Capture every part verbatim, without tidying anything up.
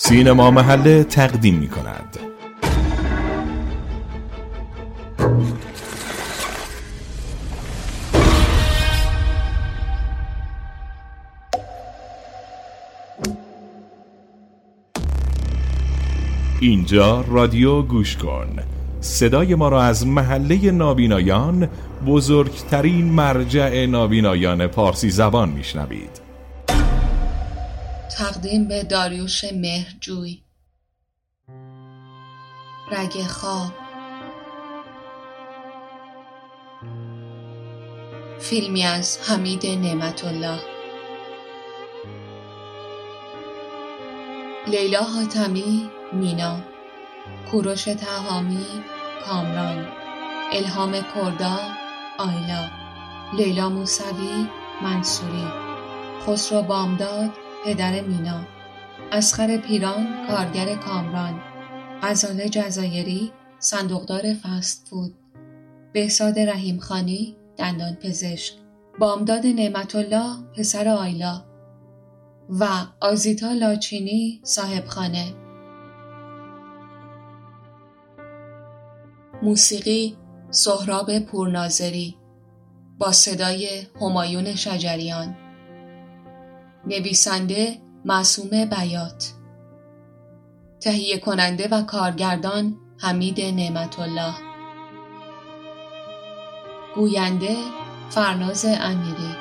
سینما محله تقدیم می کند. اینجا رادیو گوش کن. صدای ما را از محله نابینایان، بزرگترین مرجع نابینایان پارسی زبان میشنوید. تقدیم به داریوش مهرجوی. رگ خواب. فیلمی از حمید نعمت الله. لیلا حاتمی مینا، کوروش تهامی کامران، الهام کردا آیلا، لیلا موسوی منصوری، خسرو بامداد پدر مینا، اصغر پیران کارگر کامران، غزاله جزایری صندوقدار فست فود، بهزاد رحیمخانی دندان پزشک، بامداد نعمت الله پسر آیلا و آزیتا لاچینی صاحب خانه. موسیقی سهراب پورناظری با صدای همایون شجریان. نویسنده معصوم بیات. تهیه کننده و کارگردان حمید نعمت الله. گوینده فرناز امیری.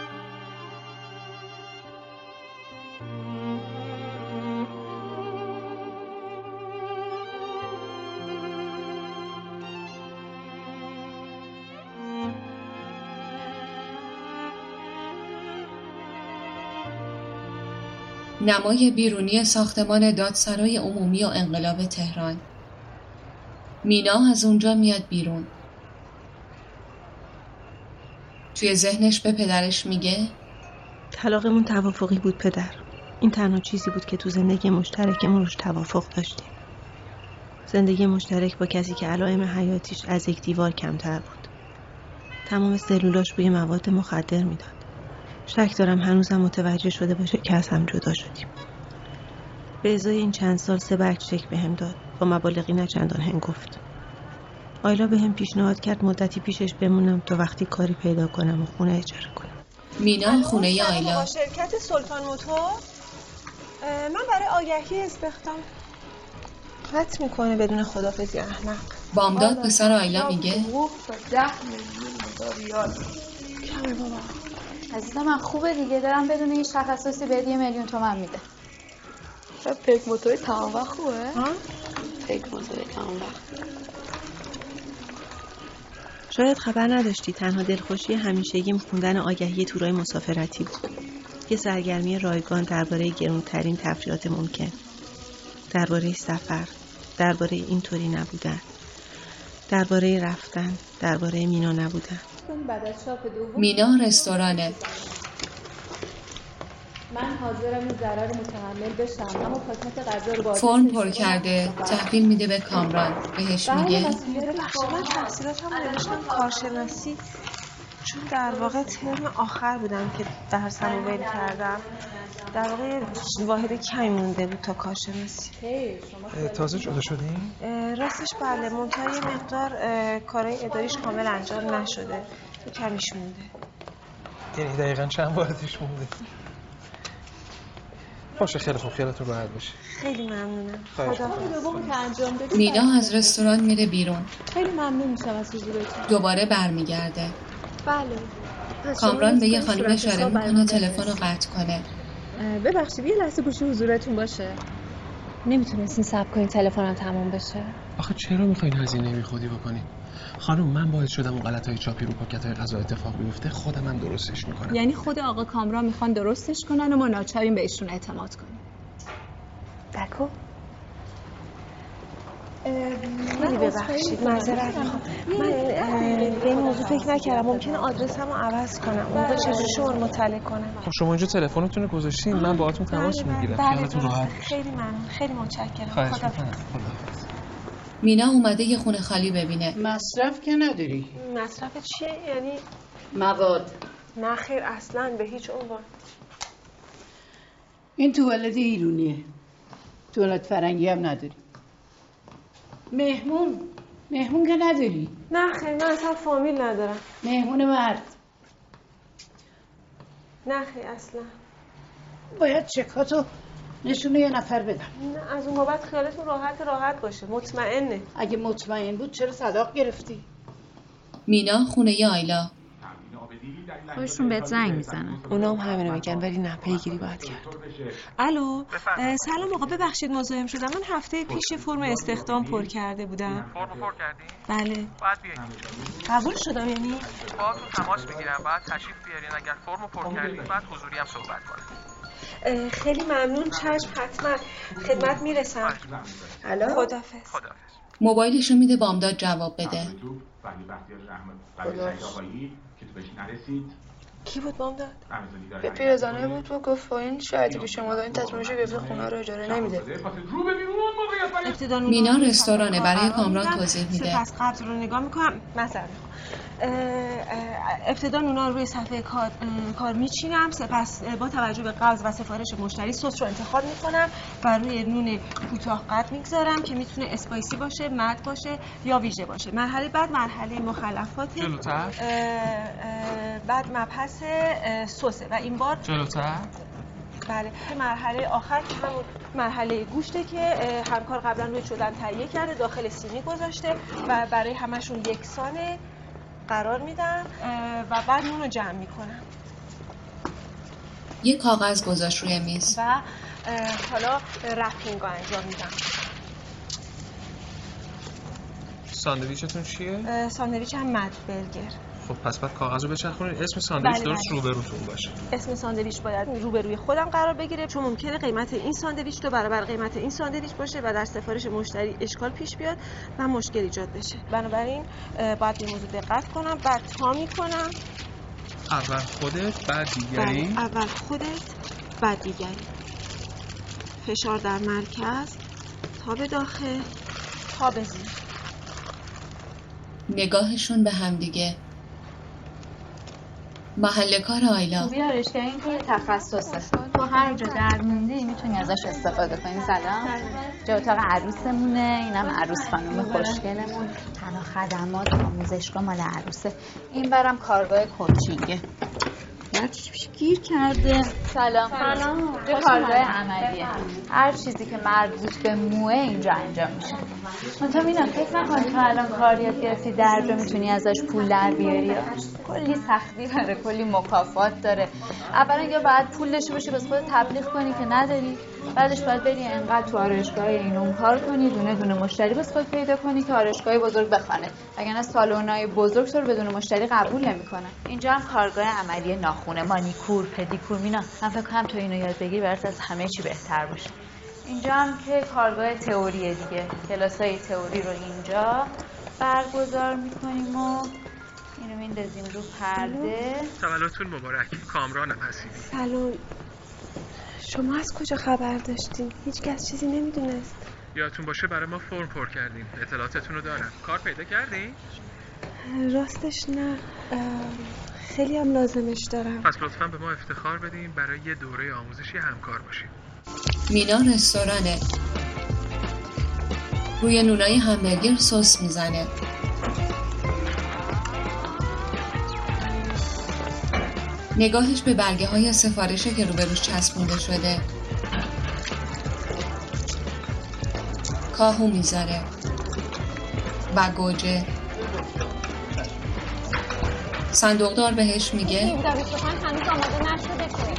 نمای بیرونی ساختمان دادسرای عمومی و انقلاب تهران. مینا از اونجا میاد بیرون. توی ذهنش به پدرش میگه طلاقمون توافقی بود پدر. این تنها چیزی بود که تو زندگی مشترکمون روش توافق داشتیم. زندگی مشترک با کسی که علائم حیاتیش از یک دیوار کمتر بود. تمام سلولاش بوی مواد مخدر میداد. شک دارم هنوزم متوجه شده باشه که از هم جدا شدیم. به ازای این چند سال سه برگ چک بهم داد، با مبالغی نه چندان هنگفت. آیلا بهم پیشنهاد کرد مدتی پیشش بمونم تا وقتی کاری پیدا کنم و خونه اجاره کنم. مینا خونه آیلا. با شرکت سلطان موتور من برای آگهی استخدام. قطع میکنه بدون خدافظی احمق. بامداد پسر آیلا میگه ده میلیون ریال. کمه بابا. عزیزم من خوبه دیگه، دارم بدون هیچ تخصصی بهت یه میلیون تومن میده. شاید پیک موتوری تمام وقت خوبه؟ ها؟ پیک موتوری تمام وقت. شاید خبر نداشتی تنها دلخوشی همیشگیم خوندن آگهی تورای مسافرتی بود. یه سرگرمی رایگان درباره گرونترین تفریحات ممکن. درباره سفر، درباره اینطوری نبودن، درباره رفتن، درباره مینا نبودن. مینا رستورانه. من حاضرم این ضرر متحمل بشم اما پاکت غذا رو باز فرم پر کرده تحویل میده به کامران. بهش میگه بخشی من تحصیلاتم نوشتم کارشناسی، چون در واقع ترم آخر بودم که درسمو ول کردم. در واقع واحد کمی مونده بود تا کارشناسی. تازه جدا شدیم؟ راستش بله، منتها یه مقدار کارهای اداریش کامل انجام نشده، کمیش مونده. یعنی دقیقاً چند واحدش مونده؟ باشه خیلی خوب، خیالتون راحت باشه. خیلی ممنونم. خدا انجام بدید. مینا از رستوران میره بیرون. خیلی ممنون میشم از حضورتون. دوباره برمیگرده. بله. کامران به یه خانم اشاره میکنه تلفن رو قطع کنه. ببخشید یه لحظه گوشی حضورتون باشه. نمیتونستین صبر کنین تلفنم تموم بشه؟ آخه چرا میخواین هزینه بیخودی بکنین؟ خانم من باعث شدم اون غلطای چاپی رو پاکت‌های غذا اتفاق بیفته، خودم من درستش میکنم. یعنی خود آقا کامران میخوان درستش کنن و ما ناچاریم بهشون اعتماد کنیم. دکو خیلی ببخشید، معذرت میخوام. من به این موضوع فکر نکردم. ممکنه آدرسمو عوض کنم. اونجا چجوری شما رو مطلع کنم؟ خب شما اینجا تلفنتون رو گذاشتین، من باهاتون تماس میگیرم. خیالتون راحت. خیلی ممنون. خیلی متشکرم. خدا حافظ. مینا اومده یه خونه خالی ببینه. مصرف که نداری؟ مصرف چیه؟ یعنی مواد. نه خیر، اصلاً به هیچ عنوان. این توالت ایرونیه. توالت فرنگی هم نداری. مهمون مهمون که نداری؟ نه خیر، من اصلا فامیل ندارم. مهمون مرد؟ نه خیر اصلا. باید چکاتو نشونه یه نفر بدم. نه از اون بابت خیالتون راحت راحت باشه. مطمئنه. اگه مطمئن بود چرا صداق گرفتی؟ مینا خونه ی آیلا. خودشون بهت زنگ میزنن. اونا هم همینو میگن ولی نه، پیگیری باید کرد. الو، سلام آقا، ببخشید مزاحم شدم. من هفته پیش فرم استخدام پر کرده بودم. فرم پر کردی؟ بله. باید بیاین. قبول شدم یعنی؟ باهاتون تماس میگیرم، باید تشریف بیارین. اگر فرمو پر کردین بعد حضوری هم صحبت کنیم. خیلی ممنون، چشم حتما خدمت میرسم. الو، خداحافظ. خداحافظ. موبایلشو میده بامداد جواب بده. کی بود بامداد؟ به پیرزنه بود و گفت با این شرطی که شما دارین تصمیمشو گرفته خونه رو اجاره نمیده. مینا رستورانه، برای کامران توضیح میده. سپس قبض رو نگاه میکنم. مثلا ابتدا نونا رو روی صفحه کار, کار میچینم، سپس با توجه به قبض و سفارش مشتری سس رو انتخاب میکنم و روی نون کوتاه قد میگذارم که میتونه اسپایسی باشه، مد باشه یا ویژه باشه. مرحله بعد مرحله مخلفات. جلوتر. بعد مبحث سسه و این بار جلوتر. بله، مرحله آخر که همون مرحله گوشته که همکار قبلا روی شدن تهیه کرده، داخل سینی گذاشته و برای همشون یکسانه قرار میدم و بعد نون رو جمع میکنم. یه کاغذ گذاشت روی میز و حالا رپینگ رو انجام میدم. ساندویچتون چیه؟ ساندویچ هم مد برگر. خب پس بعد کاغذ رو بچرخونید، اسم ساندویچ بله درست بله. روبروتون باشه. اسم ساندویچ باید روبروی خودم قرار بگیره، چون ممکنه قیمت این ساندویچ دو برابر قیمت این ساندویچ باشه و در سفارش مشتری اشکال پیش بیاد و مشکل ایجاد بشه. بنابراین باید به موضوع دقت کنم. بعد تا میکنم. اول خودت بعد دیگری. بله. اول خودت بعد دیگری. فشار در مرکز، تا به داخل، تا به زیر. نگاهشون به هم دیگه. محل کار آیلا. خوبی آرشگاه این که تخصصه. تو هر جا درد موندی میتونی ازش استفاده کنی. سلام. جا اتاق عروسمونه، اینم عروس خانم خوشگلمون. تنها خدمات آموزشگاه مال عروسه. این برم کارگاه کوچینگه. هر چیزی گیر کرده. سلام. سلام. اینجا کارگاه عملیه. هر چیزی که مربوط به موه اینجا انجام میشه. منتها مینا فکر نکن تو الان کاریات گرفتی در جا میتونی ازش پول در بیاری. کلی سختی داره، کلی مکافات داره. اولا یا باید پول داشته باشی واسه خودت تبلیغ کنی که نداری، بعدش باید بری انقدر تو آرایشگاه این اون کار کنی، دونه دونه مشتری واسه خودت پیدا کنی که آرایشگاه بزرگ بخونه. وگرنه سالن‌های بزرگ تو رو بدون مشتری قبول نمیکنن. اینجا هم کارگاه عملی ناخونه، مانیکور، پدیکور. مینا من فکر کنم تو اینو یاد بگیری برات از همه چی بهتر باشه. اینجا هم که کارگاه تئوریه دیگه، کلاسای تئوری رو اینجا برگزار میکنیم و اینو میندازیم رو پرده. تولدتون مبارک. کامران حسیبی. سلام. شما از کجا خبر داشتین؟ هیچ کس چیزی نمیدونست. یادتون باشه برای ما فرم پر کردین. اطلاعاتتون رو دارم. کار پیدا کردین؟ راستش نه، خیلی هم لازمش دارم. پس لطفاً به ما افتخار بدین، برای یه دوره آموزشی همکار باشیم. مینا رستورانه، روی نونای همبرگر سس میزنه. نگاهش به برگه های سفارشه که روبروش چسبونده شده. کاهو میذاره و گوجه. صندوقدار بهش میگه هنوز آماده نشده که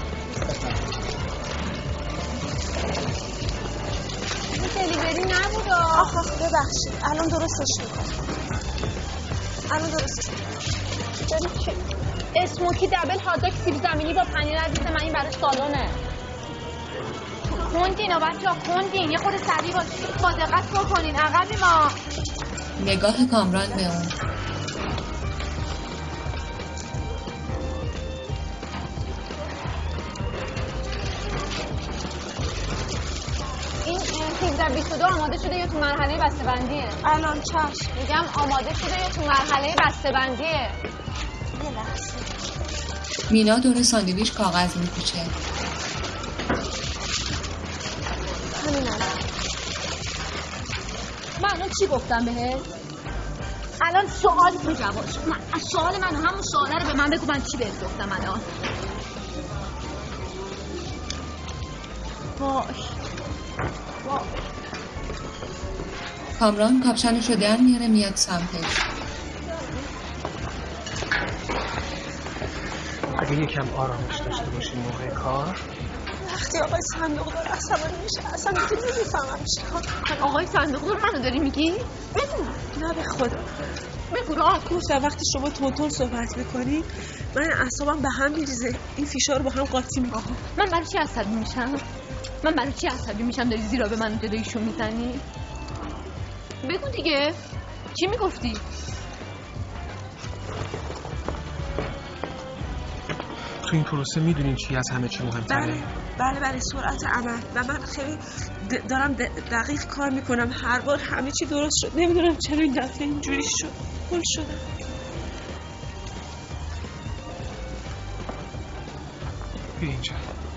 دلیوری نبود. آخ آخ ببخشید، الان درستش میکنم. الان درستش میکنم. اسموکی دبل هاتداگ سیب زمینی با پنیر عزیز من، این برای سالونه. کندین و بچه ها کندین، یه خود سریع باشید، با دقت بکنین. عقبی ما. نگاه کامران به اون. این سیزده بیست و دو آماده شده یا تو مرحله بسته‌بندیه؟ الان چشم. میگم آماده شده یا تو مرحله بسته‌بندیه؟ یه لحظه. مینا دور ساندویچ کاغذ میپیچه. همین الان. الان چی گفتم بهت؟ الان سوالی تو جواب شد. نه از سوال منو همون سواله رو به من بگو، من چی بهت گفتم الان؟ وای وای. کامران کاپشنش رو در میاره میاد سمتش. اگه یکم آرامش داشته باشی موقع کار. وقتی آقای صندوقدار عصبانی میشه اصلا دیگه نمیفهمم چیکار کنم. آقای صندوقدار منو داری میگی؟ بگو. نه به خدا. بگو راه. گفتم وقتی شما تونتون صحبت میکنی من اعصابم به هم میریزه، این فیشا رو با هم قاطی میکنم. من برای چی عصبی میشم؟ من برای چی عصبی میشم داری زیرا به من جلویشون میزنی؟ بگو دیگه. چی میگفتی؟ تو این پروسه میدونین چی از همه چی مهمتره؟ بله بله بله سرعت عمل. و من خیلی دارم دقیق کار میکنم، هر بار همه چی درست شد. نمیدونم چرا این دفعه اینجوری شد. پول شدم. بیا اینجا.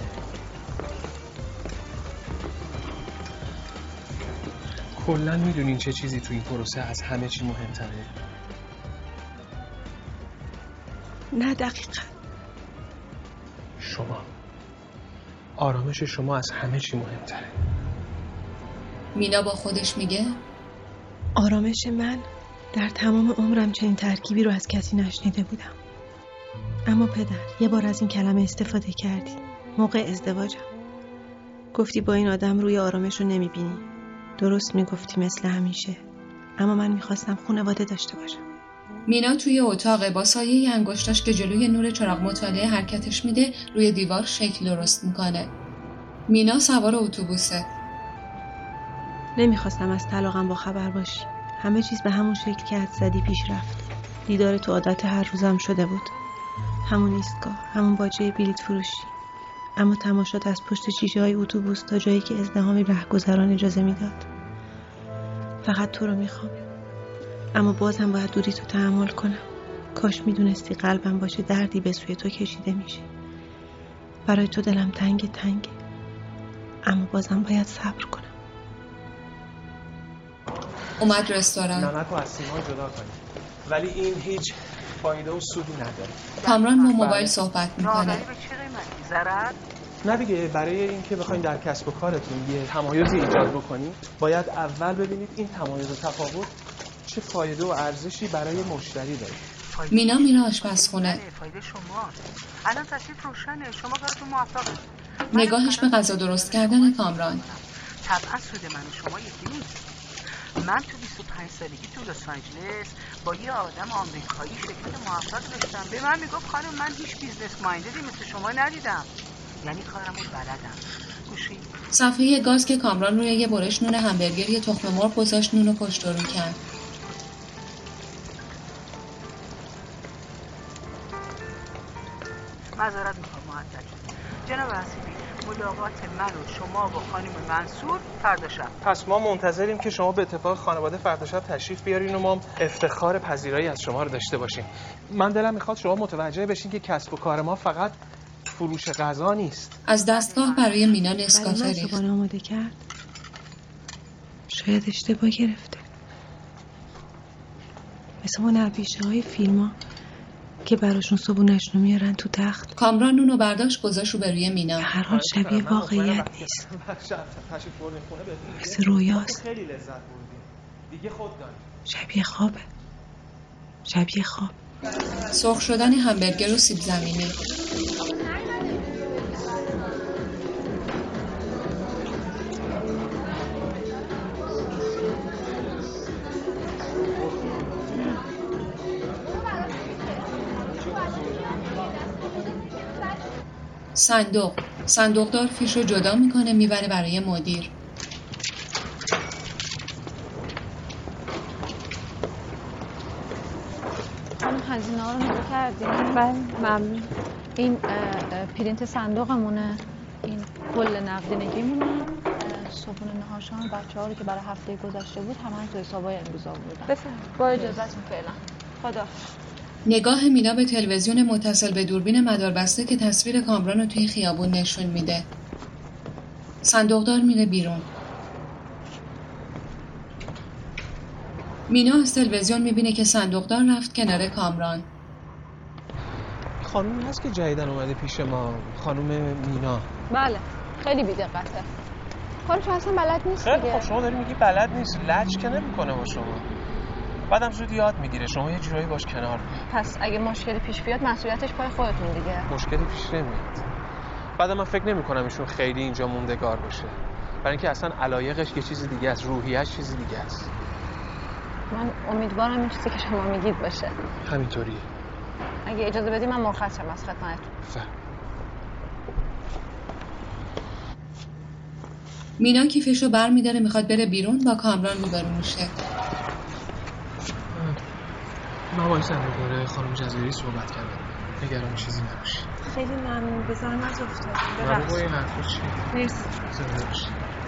کلا میدونین چه چیزی تو این پروسه از همه چی مهمتره؟ نه دقیقاً. شما. آرامش شما از همه چی مهمتره. مینا با خودش میگه آرامش من در تمام عمرم چنین ترکیبی رو از کسی نشنیده بودم. اما پدر یه بار از این کلمه استفاده کردی موقع ازدواجم. گفتی با این آدم روی آرامش رو نمیبینی. درست میگفتی مثل همیشه، اما من میخواستم خانواده داشته باشم. مینا توی اتاق با سایه انگشتاش که جلوی نور چراغ مطالعه حرکتش میده روی دیوار شکل درست میکنه. مینا سوار اتوبوسه. نمیخواستم از طلاقم با خبر باشی. همه چیز به همون شکل که حد زدی پیش رفت. دیدار تو عادت هر روزم شده بود. همون ایستگاه، همون باجه بلیط فروشی. اما تماشات از پشت شیشه های اتوبوس تا جایی که ازدحامی رهگذران اجازه میداد. فقط تو رو میخوام. اما باز هم باید دوری تو تحمل کنم. کاش میدونستی قلبم باشه دردی به سوی تو کشیده میشه. برای تو دلم تنگ تنگه. اما بازم باید صبر کنم. اومد رستوران. نمک و از سیمان جدا کنی. ولی این هیچ فایده و سودی نداره. کامران با موبایل صحبت میکنه. به چه قیمتی؟ ضرر؟ نه دیگه، برای اینکه بخواید در کسب و کارتون یه تمایزی ایجاد بکنید باید اول ببینید این تمایز و تفاوت چه فایده و ارزشی برای مشتری داره. مینا میره آشپزخونه. فایده شما الان تکلیف روشنه. شما کارتون موفقه. نگاهش به غذا درست کردن کامران. طبعا سود من و شما یکی نیست. من تو بیست و پنج سالگی تو لس آنجلس با یه آدم آمریکایی شرکت موفق داشتم. به من میگفت خانم من هیچ بیزنس ماینددی مثل شما ندیدم. یعنی کارمو بلدم. گوشی صفحه گاز که کامران روی یه برش نون همبرگر یه تخم مرغ گذاشت نونو پشت رو کرد. معذرت میخوام معطل جناب حسیبی. ملاقات من و شما با خانم منصور فردا شب. پس ما منتظریم که شما به اتفاق خانواده فردا شب تشریف بیارین و ما افتخار پذیرایی از شما رو داشته باشیم. من دلم میخواد شما متوجه بشین که کسب و کار ما فقط فروش غذا نیست. از دستگاه برای مینا نسکافه برای ریخت. من آماده کرد. شاید اشتباه گرفته. مثل اون هنرپیشه های فیلم ها که براشون صبونش رو میارن تو تخت. کامران نونو برداشت گذاشت رو به روی مینا. هر حال شبیه واقعیت نیست. مثل رویاست. شبیه خوابه. شبیه خواب. سرخ شدن همبرگر و سیب زمینی. صندوق. صندوقدار فیش رو جدا میکنه میبره برای مدیر. خانم هزینه ها رو نگاه کردیم؟ بله ممنون. این پرینت صندوقمونه، این کل نقدینگیمونه، صبحونه نهارشام بچه ها رو که برای هفته گذشته بود همه تو حسابای امروز آوردن. بفرمایید. با اجازهتون فعلا. خدا. نگاه مینا به تلویزیون متصل به دوربین مداربسته که تصویر کامران رو توی خیابون نشون میده. صندوقدار میره بیرون. مینا از تلویزیون میبینه که صندوقدار رفت کنار کامران. خانومی هست که جدیدن اومده پیش ما، خانوم مینا. بله، خیلی بی‌دقته. کارش اصلا بلد نیست دیگه. دیگه. خب شما داری میگی بلد نیست، لج که نمیکنه با شما. بعدم زود یاد میگیره، شما یه جورایی باش کنار بیاید. پس اگه مشکلی پیش بیاد مسئولیتش پای خودتون دیگه. مشکلی پیش نمیاد. بعدم من فکر نمی‌کنم ایشون خیلی اینجا موندگار باشه. برای اینکه اصلا علایقش یه چیز دیگه است، روحیه‌اش چیز دیگه است. من امیدوارم این چیزی که شما میگید باشه. همینطوریه. اگه اجازه بدی من مرخص شم از خدمتتون. فهم. مینا کیفشو بر میداره میخواد بره بیرون، با کامران روبرو میشه. من با این صندوقدار خانم جزیری صحبت کردم. نگران چیزی نباشی. خیلی ممنون، به زحمت افتادید. ببخشید. با این حرفا چیه؟ مرسی. زنده باشی.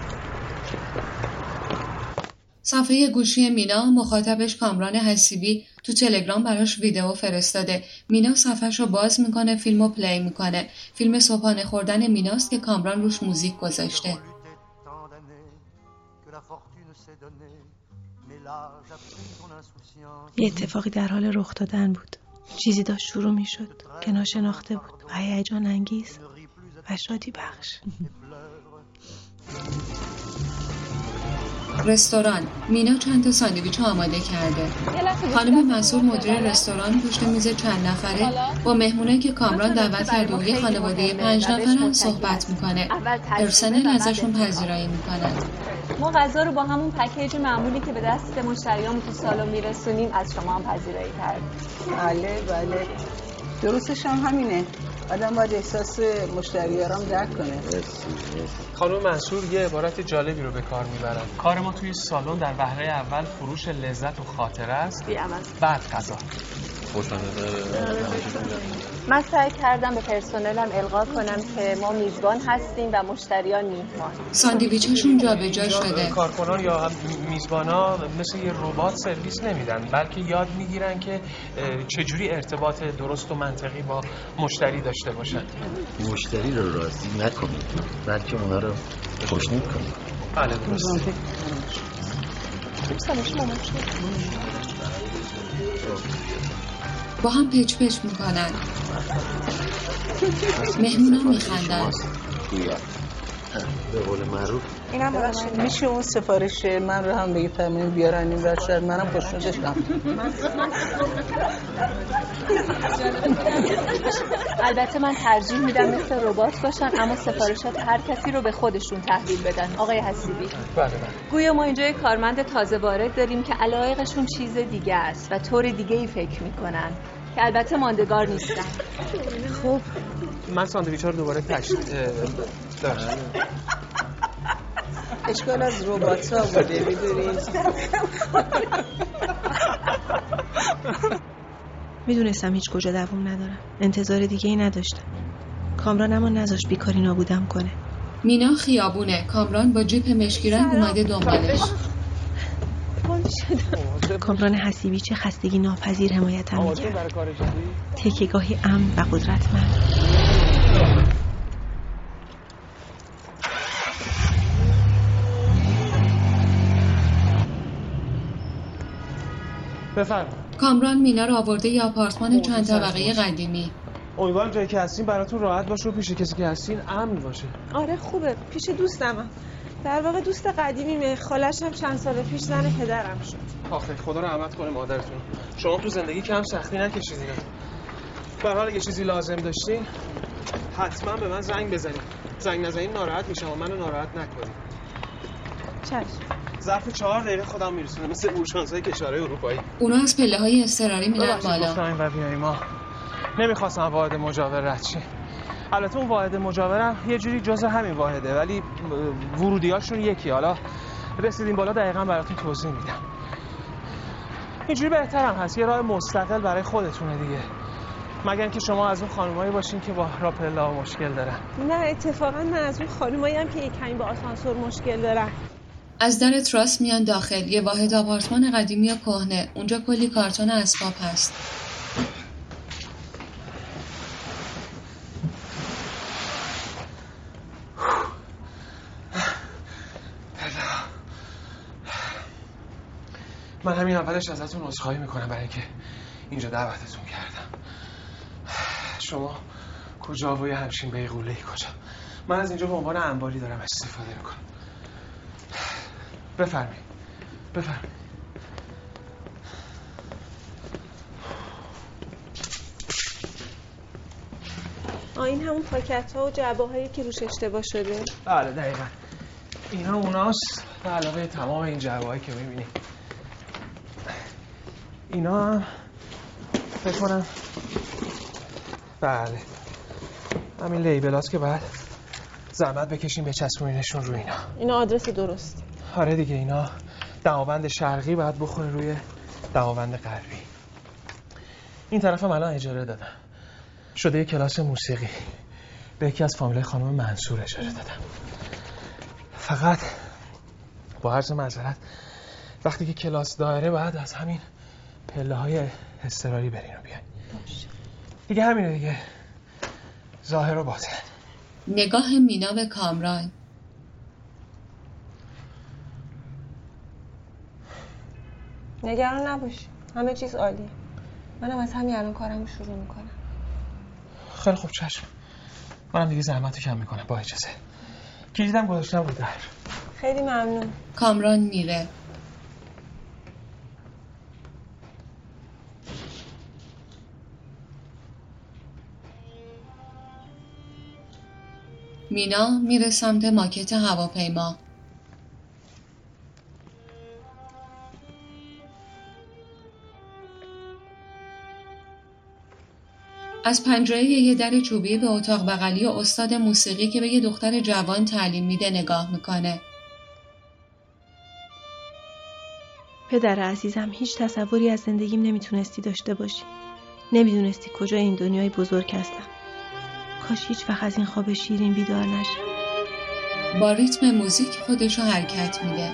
صفحه گوشی مینا مخاطبش کامران حسیبی تو تلگرام براش ویدیو فرستاده. مینا صفحه‌شو باز میکنه، فیلمو پلی میکنه. فیلم صبحانه خوردن میناست که کامران روش موزیک گذاشته. یه اتفاقی در حال رخ دادن بود. چیزی داشت شروع میشد که ناشناخته بود و هیجان انگیز و شادی بخش. رستوران. مینا چند تا ساندویچ آماده کرده. خانم مسئول مدیر رستوران پشت میز چند نفره با مهمونه که کامران دعوت کرده و یه خانواده پنج نفرن صحبت میکنه. پرسنل ازشون پذیرایی میکنه. ما غذا رو با همون پکیج معمولی که به دست مشتریامون تو سالن میرسونیم از شما هم پذیرایی کردیم. بله بله درستش هم همینه. آدم باید احساس مشتریارم درک کنه. خانم منصور یه عبارت جالبی رو به کار میبرن. کار ما توی سالن در بهره اول فروش لذت و خاطره است، بعد غذا. من سعی کردم به پرسنلم القا کنم که ما میزبان هستیم و مشتریان میهمان. ساندویچشون جابجا شده. کارکنان یا میزبانا مثل یه ربات سرویس نمیدن، بلکه یاد میگیرن که چجوری ارتباط درست و منطقی با مشتری داشته باشن. مشتری رو راضی نکنید، بلکه اونا رو خوشنود کنید. بله درسته. با هم پچ پچ میکنن. مهمونا میخندن. به قول معروف اینم ببخشید میشه اون سفارش من رو هم بگی تامین بیارن این ورشد منم خوشنودش کنم. البته من ترجیح میدم مثل ربات باشن اما سفارشات هر کسی رو به خودشون تحویل بدن. آقای حسیبی. بله. گویا ما اینجا کارمند تازه وارد داریم که علایقشون چیز دیگه است و طور دیگه ای فکر میکنن که البته ماندگار نیستن. خب من ساندویچ ها رو دوباره تشکیل دارم. اشکال از ربات ها بوده میدونید. میدونستم هیچ کجا دوام ندارم. انتظار دیگه ای نداشتم. کامران اما نذاشت بیکاری نابودم کنه. مینا خیابونه. کامران با جیپ مشکی رنگ اومده دنبالش. کامران حسیبی چه خستگی ناپذیر حمایتم میکرد. تکیه‌گاهی امن و قدرتمند. بفرمایید. کامران مینا رو آورده یه آپارتمان چند طبقه قدیمی. امیدوارم جایی که هستین براتون راحت باشه و پیش کسی که هستین امن باشه. آره خوبه، پیش دوستمم. در واقع دوست قدیمیمه. خالش هم چند سال پیش زن پدرم شد. آخه خدا رحمت کنه مادرتون. شما تو زندگی کم سختی نکشیدین. به هر حال اگه چیزی لازم داشتین حتما به من زنگ بزنید. زنگ نزنید ناراحت میشم و منو ناراحت نکنید. چشم. ظرف چهار دقیقه خودم میرسونه مثل اورژانس‌های کشورهای اروپایی. اونا از پله‌های اضطراری میرن بالا. گفتم و بیای ما. نمیخواستم واحد مجاور رد شیم. البته اون واحد مجاورم یه جوری جزء همین واحده ولی ورودیاشون یکی. حالا رسیدیم بالا دقیقاً براتون توضیح میدم. اینجوری بهترم هست، یه راه مستقل برای خودتونه دیگه. مگر اینکه شما از اون خانمایی باشین که با راپلا مشکل دارن. نه اتفاقا من از اون خانمایی ام که یکمی با آسانسور مشکل دارن. از در تراس میان داخل. یه واحد آپارتمان قدیمی و کهنه. اونجا کلی کارتون اسباب هست. من همین اولش ازتون عذرخواهی میکنم برای اینکه اینجا دعوتتون کردم. شما کجا و یه همچین بیغوله‌ای کجا؟ من از اینجا به عنوان انباری دارم استفاده میکنم. بفرمایید بفرمایید. آه این همون پاکت ها و جعبه هایی که روش اشتباه شده؟ بله دقیقا اینا اوناست به علاوه تمام این جعبه هایی که میبینی. اینا هم فکر کنم بله همین لیبل هاست که باید زحمت بکشیم بچسبونینشون روی اینا. اینا آدرس درست؟ آره دیگه اینا دماوند شرقی باید بخوره روی دماوند غربی. این طرف هم الان اجاره دادم، شده یه کلاس موسیقی به یکی از فامیلای خانم منصور اجاره دادم. فقط با عرض معذرت وقتی که کلاس دایره باید از همین پله های اضطراری برین و بیاین. دیگه همینه دیگه، ظاهر و باطن. نگاه مینا به کامران. نگران نباش، همه چیز عالیه. منم از همین الان کارمو شروع میکنم. خیلی خوب چشم. منم دیگه زحمتو کم میکنم با اجازه. کلیدم گذاشتم رو در. خیلی ممنون. کامران میره. مینا میره سمت ماکت هواپیما. از پنجره یه در چوبی به اتاق بغلی و استاد موسیقی که به یه دختر جوان تعلیم میده نگاه میکنه. پدر عزیزم، هیچ تصوری از زندگیم نمیتونستی داشته باشی. نمیدونستی کجا این دنیای بزرگ هستم. کاش هیچ وقت از این خواب شیرین بیدار نشم. با ریتم موزیک خودشو حرکت میده.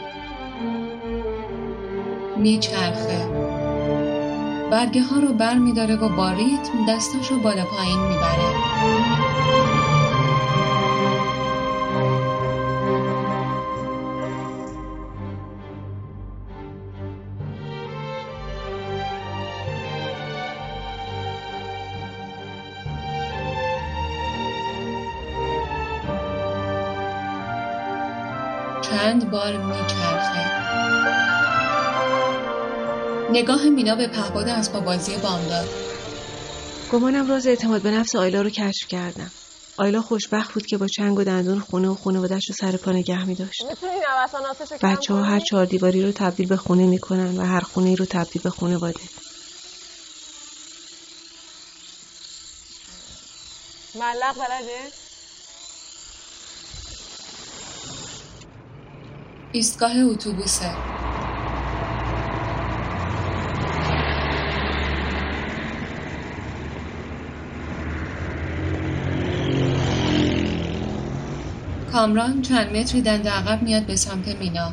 میچرخه. برگه ها رو بر میداره و با ریتم دستاشو بالا پایین میبره. چند بار میچرخه. نگاه مینا به پهپاد اسباب‌بازی بامداد. گمانم راز اعتماد به نفس آیلا رو کشف کردم. آیلا خوشبخت بود که با چنگ و دندون خونه و خانواده‌اش رو سر پا نگه می‌داشت. بچه‌ها هر چهار دیواری رو تبدیل به خونه می‌کنن و هر خونه‌ای رو تبدیل به خانواده. ملق بلده؟ ایستگاه اتوبوسه. کامران چند متری دنده عقب میاد به سمت مینا.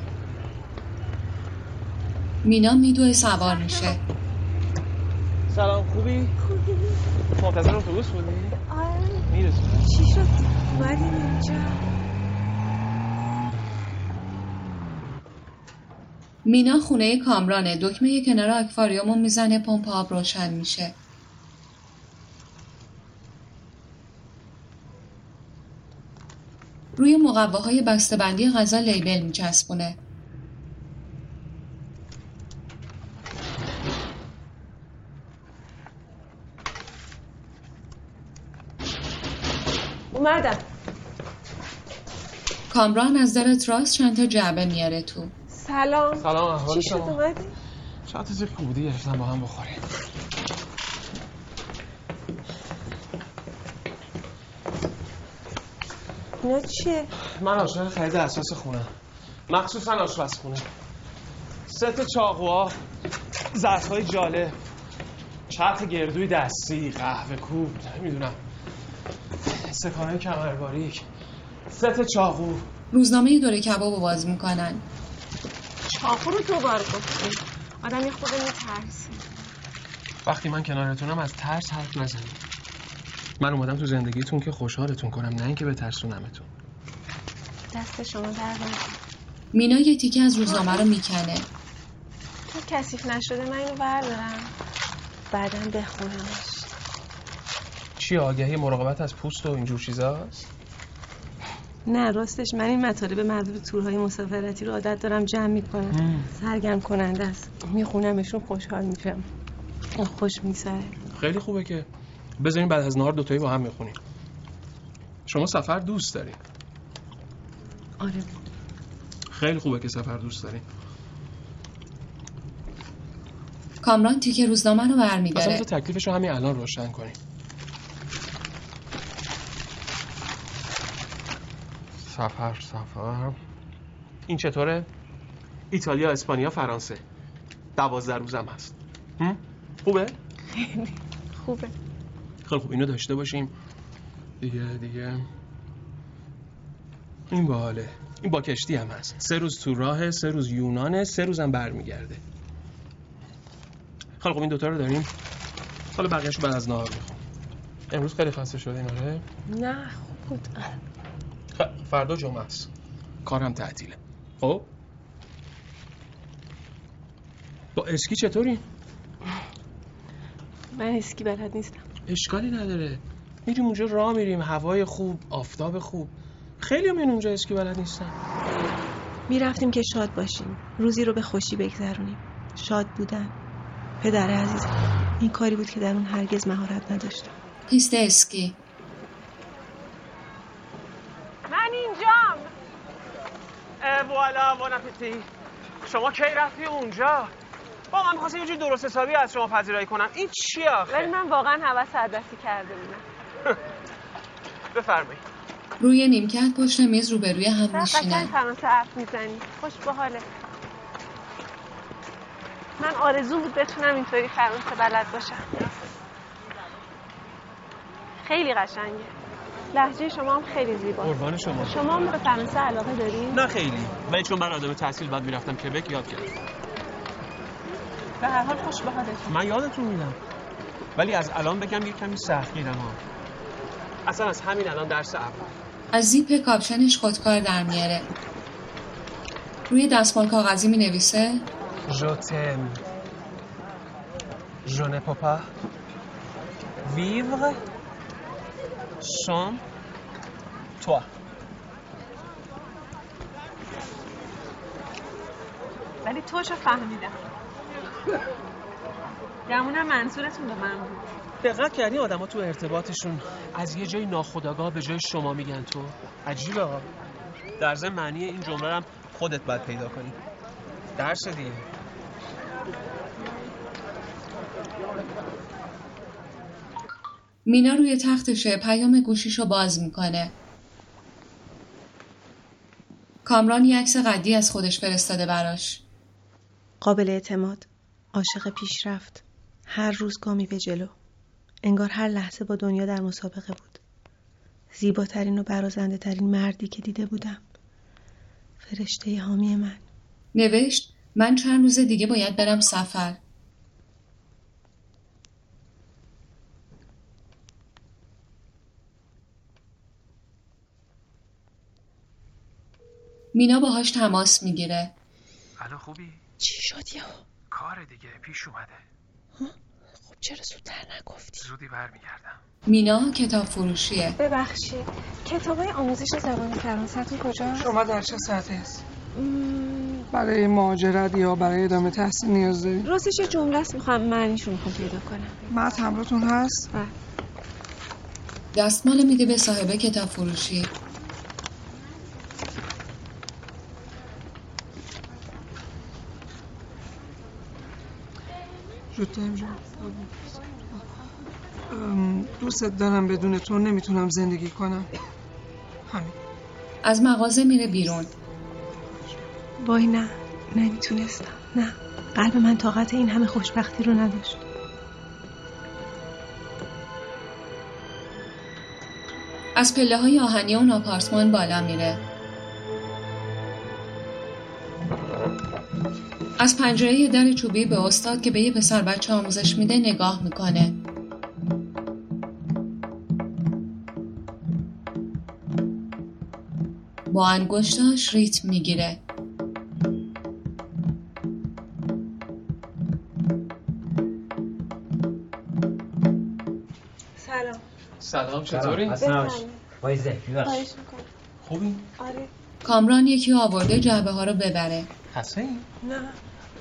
مینا میدوه سوار میشه. سلام، خوبی؟ خوبی؟ منتظر اتوبوس بودی؟ آره. میرسونم. چی شد؟ اومدیم اینجا. مینا خونه کامرانه. دکمه کنار اکواریومو میزنه، پمپ آب روشن میشه. روی مقواهای بسته‌بندی غذا لیبل میچسبونه. اومدم. کامران از درت راست چند تا جعبه میاره تو. سلام. سلام، احوال چی شد اومدی؟ چند تا زیر کوبودی گرفتم با هم بخوریم. اینا چیه؟ من عاشق خرید اساس خونم، مخصوصا آشپزخونه. سه تا چاقوها، ظرفای جالب، چرخ گردوی دستی، قهوه کوب، نمیدونم، استکانه کمرباریک، سه تا چاقو. روزنامه دوره کبابو باز میکنن. چاقو رو دوبار گفتی. آدم یه خود میترسی. وقتی من کنارتونم از ترس حرف نزنید. من اومدم تو زندگیتون که خوشحالتون کنم، نه اینکه بترسونمتون. دست شما در نکنه. مینا یه تیکه از روزنامه رو میکنه. تا کثیف نشده من اینو بردارم بعدم بخونمش. چی آگهی مراقبت از پوست و اینجور چیزاست؟ نه راستش من این مطالب مربوط به تورهای مسافرتی رو عادت دارم جمع میکنم. سرگرم کننده است. میخونمشون خوشحال میشم. خوش میگذره. خیلی خوبه که بذارین بعد از نهار دوتایی با هم میخونیم. شما سفر دوست دارین؟ آره. خیلی خوبه که سفر دوست دارین. کامران تیکه روزنامه رو برمی‌داره. اصلا تکلیفش رو همین الان روشن کنیم. سفر سفر این چطوره؟ ایتالیا، اسپانیا، فرانسه. دوازده روزم هست. هم؟ خوبه؟ خیلی خوبه. خیلی خوب اینو داشته باشیم. دیگه دیگه این باحاله. این با کشتی هم هست. سه روز تو راهه، سه روز یونانه، سه روزم برمیگرده. خیلی خوب این دوتا رو داریم. حالا بقیه‌شو بعد از نهار میخوام. امروز خیلی خسته شدین آره؟ نه خوب بود. فردا جمعه است. کارم تعطیله. خب با اسکی چطوری؟ من اسکی بلد نیستم. اشکالی نداره. میریم اونجا راه میریم، هوای خوب، آفتاب خوب. خیلی هم اونجا اسکی بلد نیستن. میرفتیم که شاد باشیم، روزی رو به خوشی بگذرونیم. شاد بودن. پدر عزیز این کاری بود که در اون هرگز مهارت نداشتم. پیست اسکی. من اینجام. والا بون اپیتی. شما کی رفتی اونجا؟ با من می‌خواستم یه جور درست حسابی از شما پذیرایی کنم. این چی آخه؟ ولی من واقعا هوس عدسی کرده بودم. بفرمایید. روی نیمکت پشت میز روبروی هم میشینن. قشنگ فرانسه حرف میزنی. خوش به حاله. من آرزو بود بتونم اینطوری فرانسه بلد باشم. خیلی قشنگه. لهجه شما هم خیلی زیباست. قربان شما. شما هم به فرانسه علاقه دارین؟ نه خیلی. ولی چون من آدم تحصیل بعد میرفتم کبک یاد کردم. به هر حال خوش به حالتون. من یادتون میدم. ولی از الان بگم یه کمی سختگیرم ها. اصلا از همین الان درس اول. از زیپ کاپشنش خودکار در میاره. روی دستمال کاغذی می نویسه Je t'aime. Je ne peux pas vivre sans toi. ولی توشو فهمیدم. گمونم منظورتون به من بود. دقت کردین آدم‌ها تو ارتباطشون از یه جای ناخودآگاه به جای شما میگن تو؟ عجیبه ها. در ضمن معنی این جمله هم خودت باید پیدا کنی. درس دیگه. مینا روی تختشه پیام گوشیشو باز میکنه. کامران یک عکس قدی از خودش فرستاده براش. قابل اعتماد، عاشق پیشرفت، هر روز گامی به جلو. انگار هر لحظه با دنیا در مسابقه بود. زیباترین و برازنده ترین مردی که دیده بودم. فرشته حامی من. نوشت من چند روز دیگه باید برم سفر. مینا باهاش تماس میگیره. الو خوبی؟ چی شد یهو؟ کار دیگه پیش اومده. ها؟ خب چرا زودتر نگفتی؟ زودی برمیگردم. مینا کتاب فروشیه. ببخشید کتابای آموزش زبان فرانسه‌تون کجاست؟ شما در چه ساعتی هست؟ برای مهاجرت یا برای ادامه تحصیل نیاز دارید؟ راستش یه جمله است میخوام معنیشو میخوام پیدا کنم. متن همراهتون هست؟ بله. دستمال میده به صاحب کتاب فروشی. جوتم جان دوست دارم بدون تو نمیتونم زندگی کنم. همین. از مغازه میره بیرون. وای نه نمیتونستم. نه قلب من طاقت این همه خوشبختی رو نداشت. از پله های آهنی اون آپارتمان بالا میره. از پنجره در چوبی به استاد که به یه پسر بچه آموزش میده نگاه میکنه. با انگشتاش ریتم میگیره. سلام، چطوری؟ اصلا وایزه خواهش میکنم. خوبی؟ آره. کامران یکی آورده جعبه ها رو ببره. حسین؟ نه نه.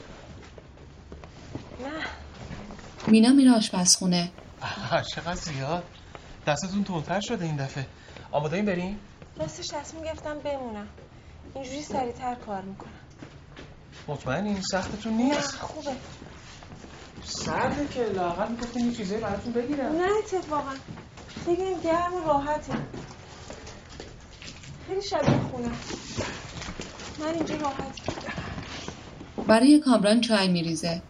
مینا میره آشپزخونه. چقدر زیاد. دستتون تندتر شده این دفعه. آماده این بریم؟ راستش تصمیم گرفتم بمونم. اینجوری سریعتر کار میکنم. مطمئنی سختتون نیست؟ نه خوبه. سرده که لااقل میگفتین یه چیزایی براتون بگیرم. نه اتفاقا بگیریم گرم و راحته. خیلی شبیه خونه. من اینجا راحت. برای کامران چای میریزه.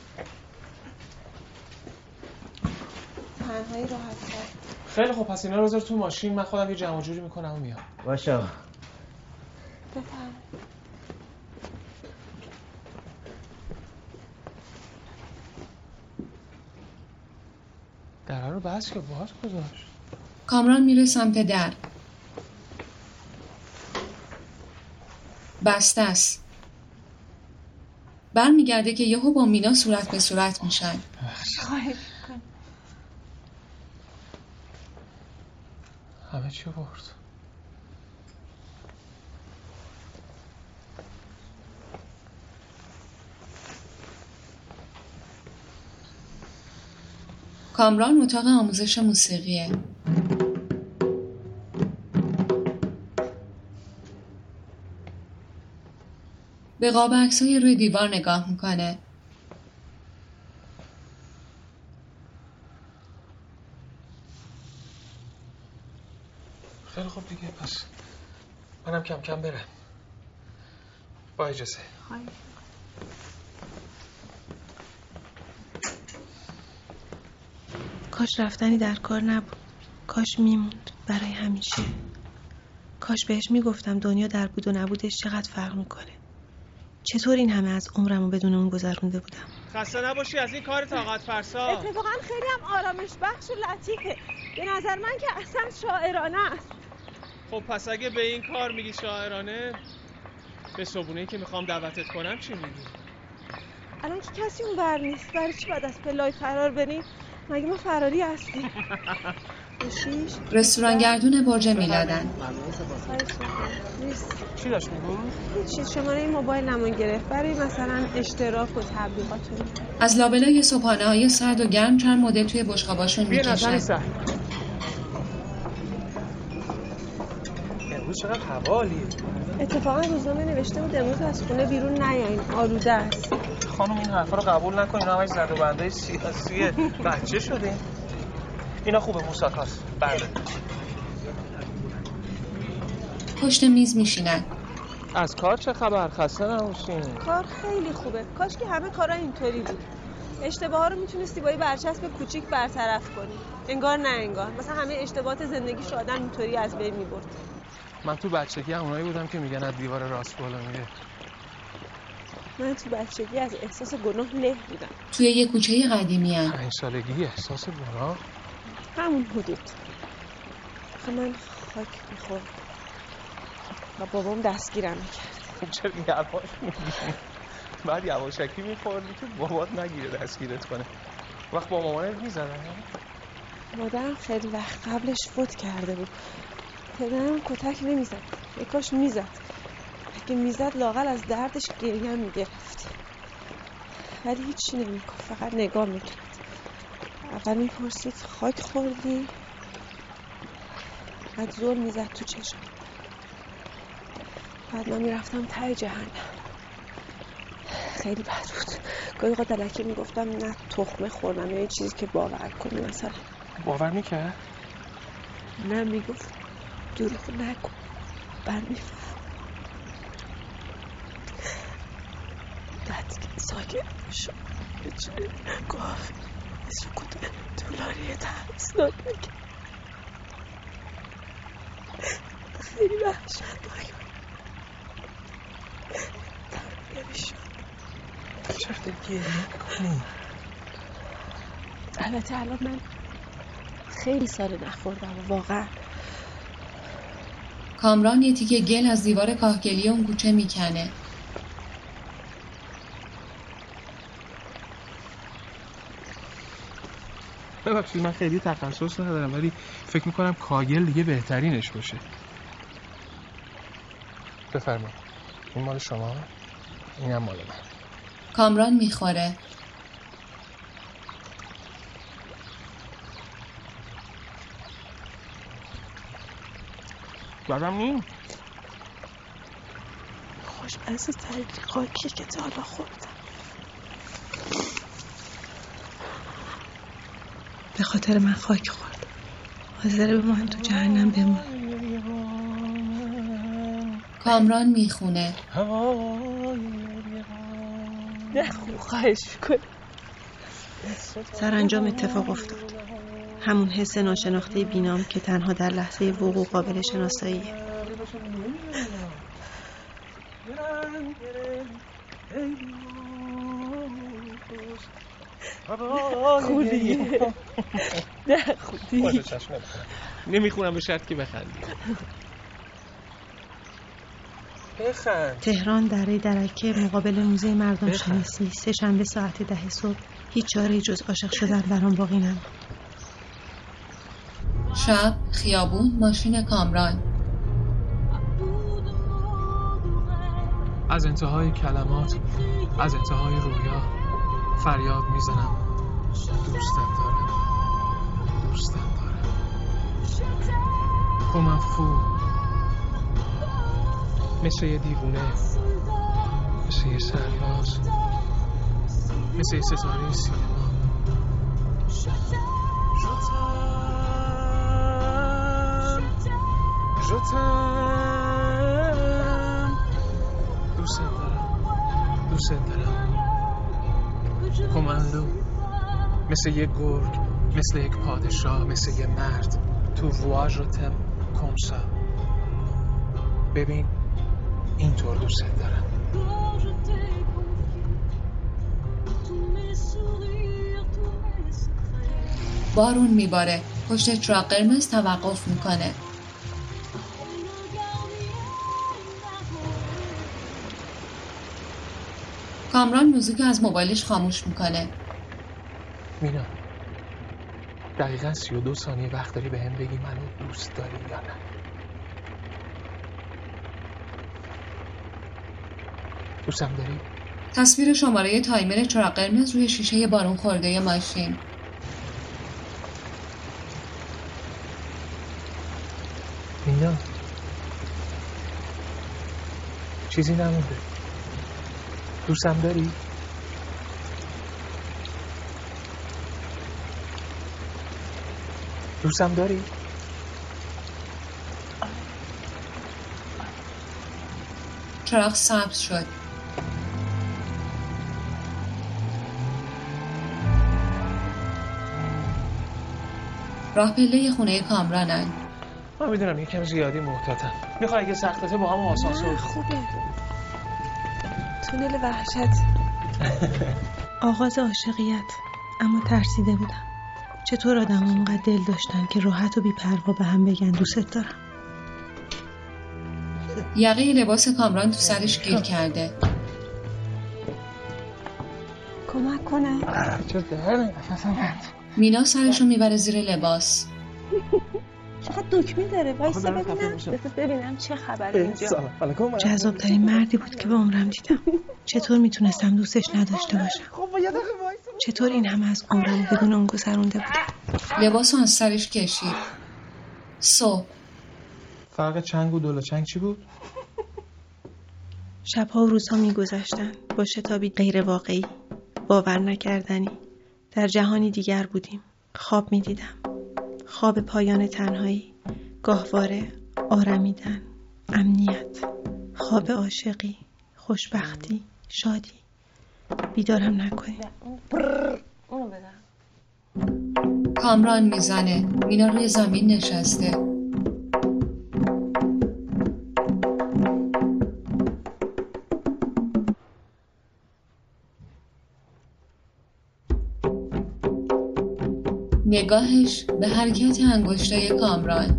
تنهایی راحت تر. خیلی خوب، پس اینا رو بذار تو ماشین، من خودم یه جمع جوری میکنم و میام. باشه. بفهم. درها رو بس که باز گذاشت. کامران میره سمت در. بسته است. برمیگرده که یهو با مینا صورت به صورت میشن. خواهش میکنم. همه چی برد. کامران اتاق آموزش موسیقیه. به قاب عکسای روی دیوار نگاه میکنه. خیلی خوب دیگه، پس منم کم کم برم. با اجازه. کاش رفتنی در کار نبود. کاش میموند برای همیشه. کاش بهش میگفتم دنیا در بود و نبودش چقدر فرق میکنه. چطور این همه از عمرمو بدون اون گذرونده بودم. خسته نباشی از این کار طاقت فرسا. اتفاقا خیلی هم آرامش بخش و لطیفه. به نظر من که اصلا شاعرانه است. خب پس اگه به این کار میگی شاعرانه، به صبونه‌ای که میخوام دعوتت کنم چی میگی؟ الان که کسی اون بر نیست، برای چی باید از پلای فرار بریم؟ مگه ما فراری هستیم؟ بشیش رستوران گردون برج میلادن. چی داشت میگو؟ هیچ، شماره این موبایل نمون گرفت برای مثلا اشتراک و تبلیغاتون. از لابلای صبحانه های سرد و گرم چند مدل توی بشقاباشون میکشن. امروز چقدر حوالیه. اتفاقا روزنامه نوشته بود امروز از خونه بیرون نیاین، آلوده است. خانم این حرفا رو قبول نکنین، همش زد و بنده سیاسیه. بچه شدین. اینا خوبه، موساکاست. بله. پشت میز میشینن. از کار چه خبر؟ خسته نباشین. کار خیلی خوبه. کاش که همه کارا اینطوری بود. اشتباها رو میتونستی با یه برچسب کوچیک برطرف کنی. انگار نه انگار. مثلا همه اشتباهات زندگیشو آدم اینطوری از بین میبرد. من تو بچگی هم اونایی بودم که میگن از دیوار راست بالا میره. من تو بچگی از احساس گناه له بودم. توی یه کوچه قدیمی هم. پنج سالگی احساس گناه؟ همون حدود. خب من خاک میخورد و بابام دستگیرم میکرد. چرا یواش میگی؟ بعد یواشکی میخوردی که بابات نگیره دستگیرت کنه. وقت با مامانت میزدن؟ مادرم خیلی وقت قبلش فوت کرده بود. پدرم کتک نمیزد. یک کاش میزد. اگه میزد لااقل از دردش گریه میگرفت. ولی هیچی نمیکن، فقط نگاه میکرد. اول میپرسید خاک خوردی؟ بعد زل میزد تو چشم. بعد من میرفتم ته جهنم. خیلی بد بود. گاهی اوقات الکی میگفتم نه تخمه خوردم یا یه چیزی که باور کنی مثلا. باور میکرد؟ نه میگفت دروغ نکن. بعد میفهم. بعد که ساکت شد بچه گفت سکوت طولانی ترسناک نکرد. خیلی وحشتناک بود. تربیه میشد. چرا دل گریه میکنی؟ البته الان من خیلی سال نخوردم واقعا. کامران یه تیکه گل از دیوار کاهگلی اون کوچه میکنه. ببخشید من خیلی تخصص ندارم ولی فکر میکنم کاگل دیگه بهترینش باشه. بفرمایید. این مال شما، اینم مال من. کامران میخوره. بدم نیم. خوش از تلقی خاکی که تا حالا خوردم. به خاطر من خاک خورد. حاضره به من تو جهنم بمون. کامران میخونه. نه خوب خواهش کن. سرانجام اتفاق افتاد. همون حس ناشناخته بینام که تنها در لحظه وقوع قابل شناساییه. خوبیه. نه خودی باشه چشم نمیخونم به شرط که بخندی. بخند. تهران دره درکه مقابل موزه مردم شناسی. سه شنبه ساعت ده صبح. هیچ چاره‌ای جز عاشق شدن برام باقی نموند. شب، خیابون، ماشین کامران. از انتهای کلمات، از انتهای رویا فریاد میزنم دوستت دارم، دوستت دارم. کومن فو، مثل یه دیوونه، مثل یه سرباز، مثل یه ستاره سینما. جوتم دوست دارم، دوست دارم. کماندو، مثل یک گرگ، مثل یک پادشاه، مثل یک مرد. تو وواژ رو تم کمسا. ببین اینطور دوست دارم. بارون میباره. پشت چراغ قرمز توقف میکنه. کامران موزیک از موبایلش خاموش میکنه. مینا دقیقاً سی و دو ثانیه وقت داری به هم بگی منو دوست داری یا نه. دوستم داری؟ تصویر شماره تایمر چراغ قرمز روی شیشه بارون خورده ماشین. مینا چیزی نمونده. دوستم داری؟ دوستم داری؟ چراغ سبز شد. راه پله خونه کامرانن. من میدونم یکم زیادی محتاطم. میخوای اگه سختته با هم آسانسور؟ خوبه. تونل وحشت. آغاز عاشقیت. اما ترسیده بودم. چطور آدم اونقدر دل داشتن که راحت و بی پروا به هم بگن دوست دارم. یقه لباس کامران تو سرش گیر کرده. کمک کنم. چه دهنه نفسم بند. مینا سرشو میبره زیر لباس. چقدر دکمه داره. وایسا ببینم. ببینم چه خبره اینجا. جذاب ترین مردی بود که به عمرم دیدم. چطور میتونستم دوستش نداشته باشم؟ چطور این همه از عمرم بدون اون گذرونده بودم؟ لباسو از سرش کشید. صبح. فرق چنگ و دولچنگ چی بود؟ شبها و روزها میگذشتن با شتابی غیر واقعی، باور نکردنی. در جهانی دیگر بودیم. خواب میدیدم. خواب پایان تنهایی، گاهواره آرمیدن، امنیت، خواب عاشقی، خوشبختی، شادی. بیدارم نکنی. کامران میزنه. مینا روی زمین نشسته. نگاهش به حرکت انگشتای کامران.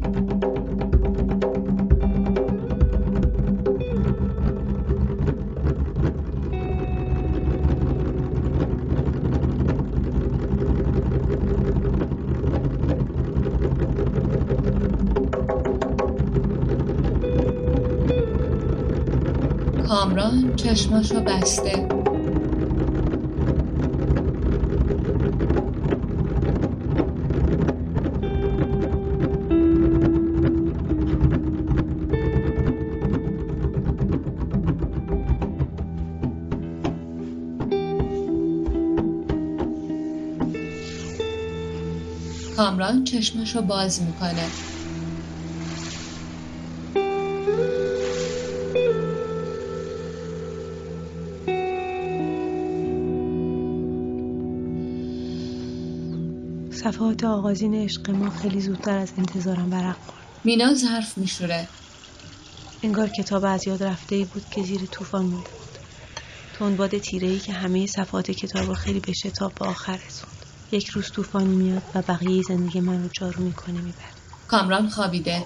کامران چشماشو بسته. کامران چشماشو باز میکنه. صفحات آغازین عشق ما خیلی زودتر از انتظارم برق خورد. مینا ظرف میشوره. انگار کتاب از یاد رفته‌ای بود که زیر طوفان مونده بود. تندباد تیره‌ای که همه صفحات کتاب رو خیلی به شتاب به آخر رسوند. یک روز طوفانی میاد و بقیه زندگی من رو جارو میکنه میبره. کامران خوابیده.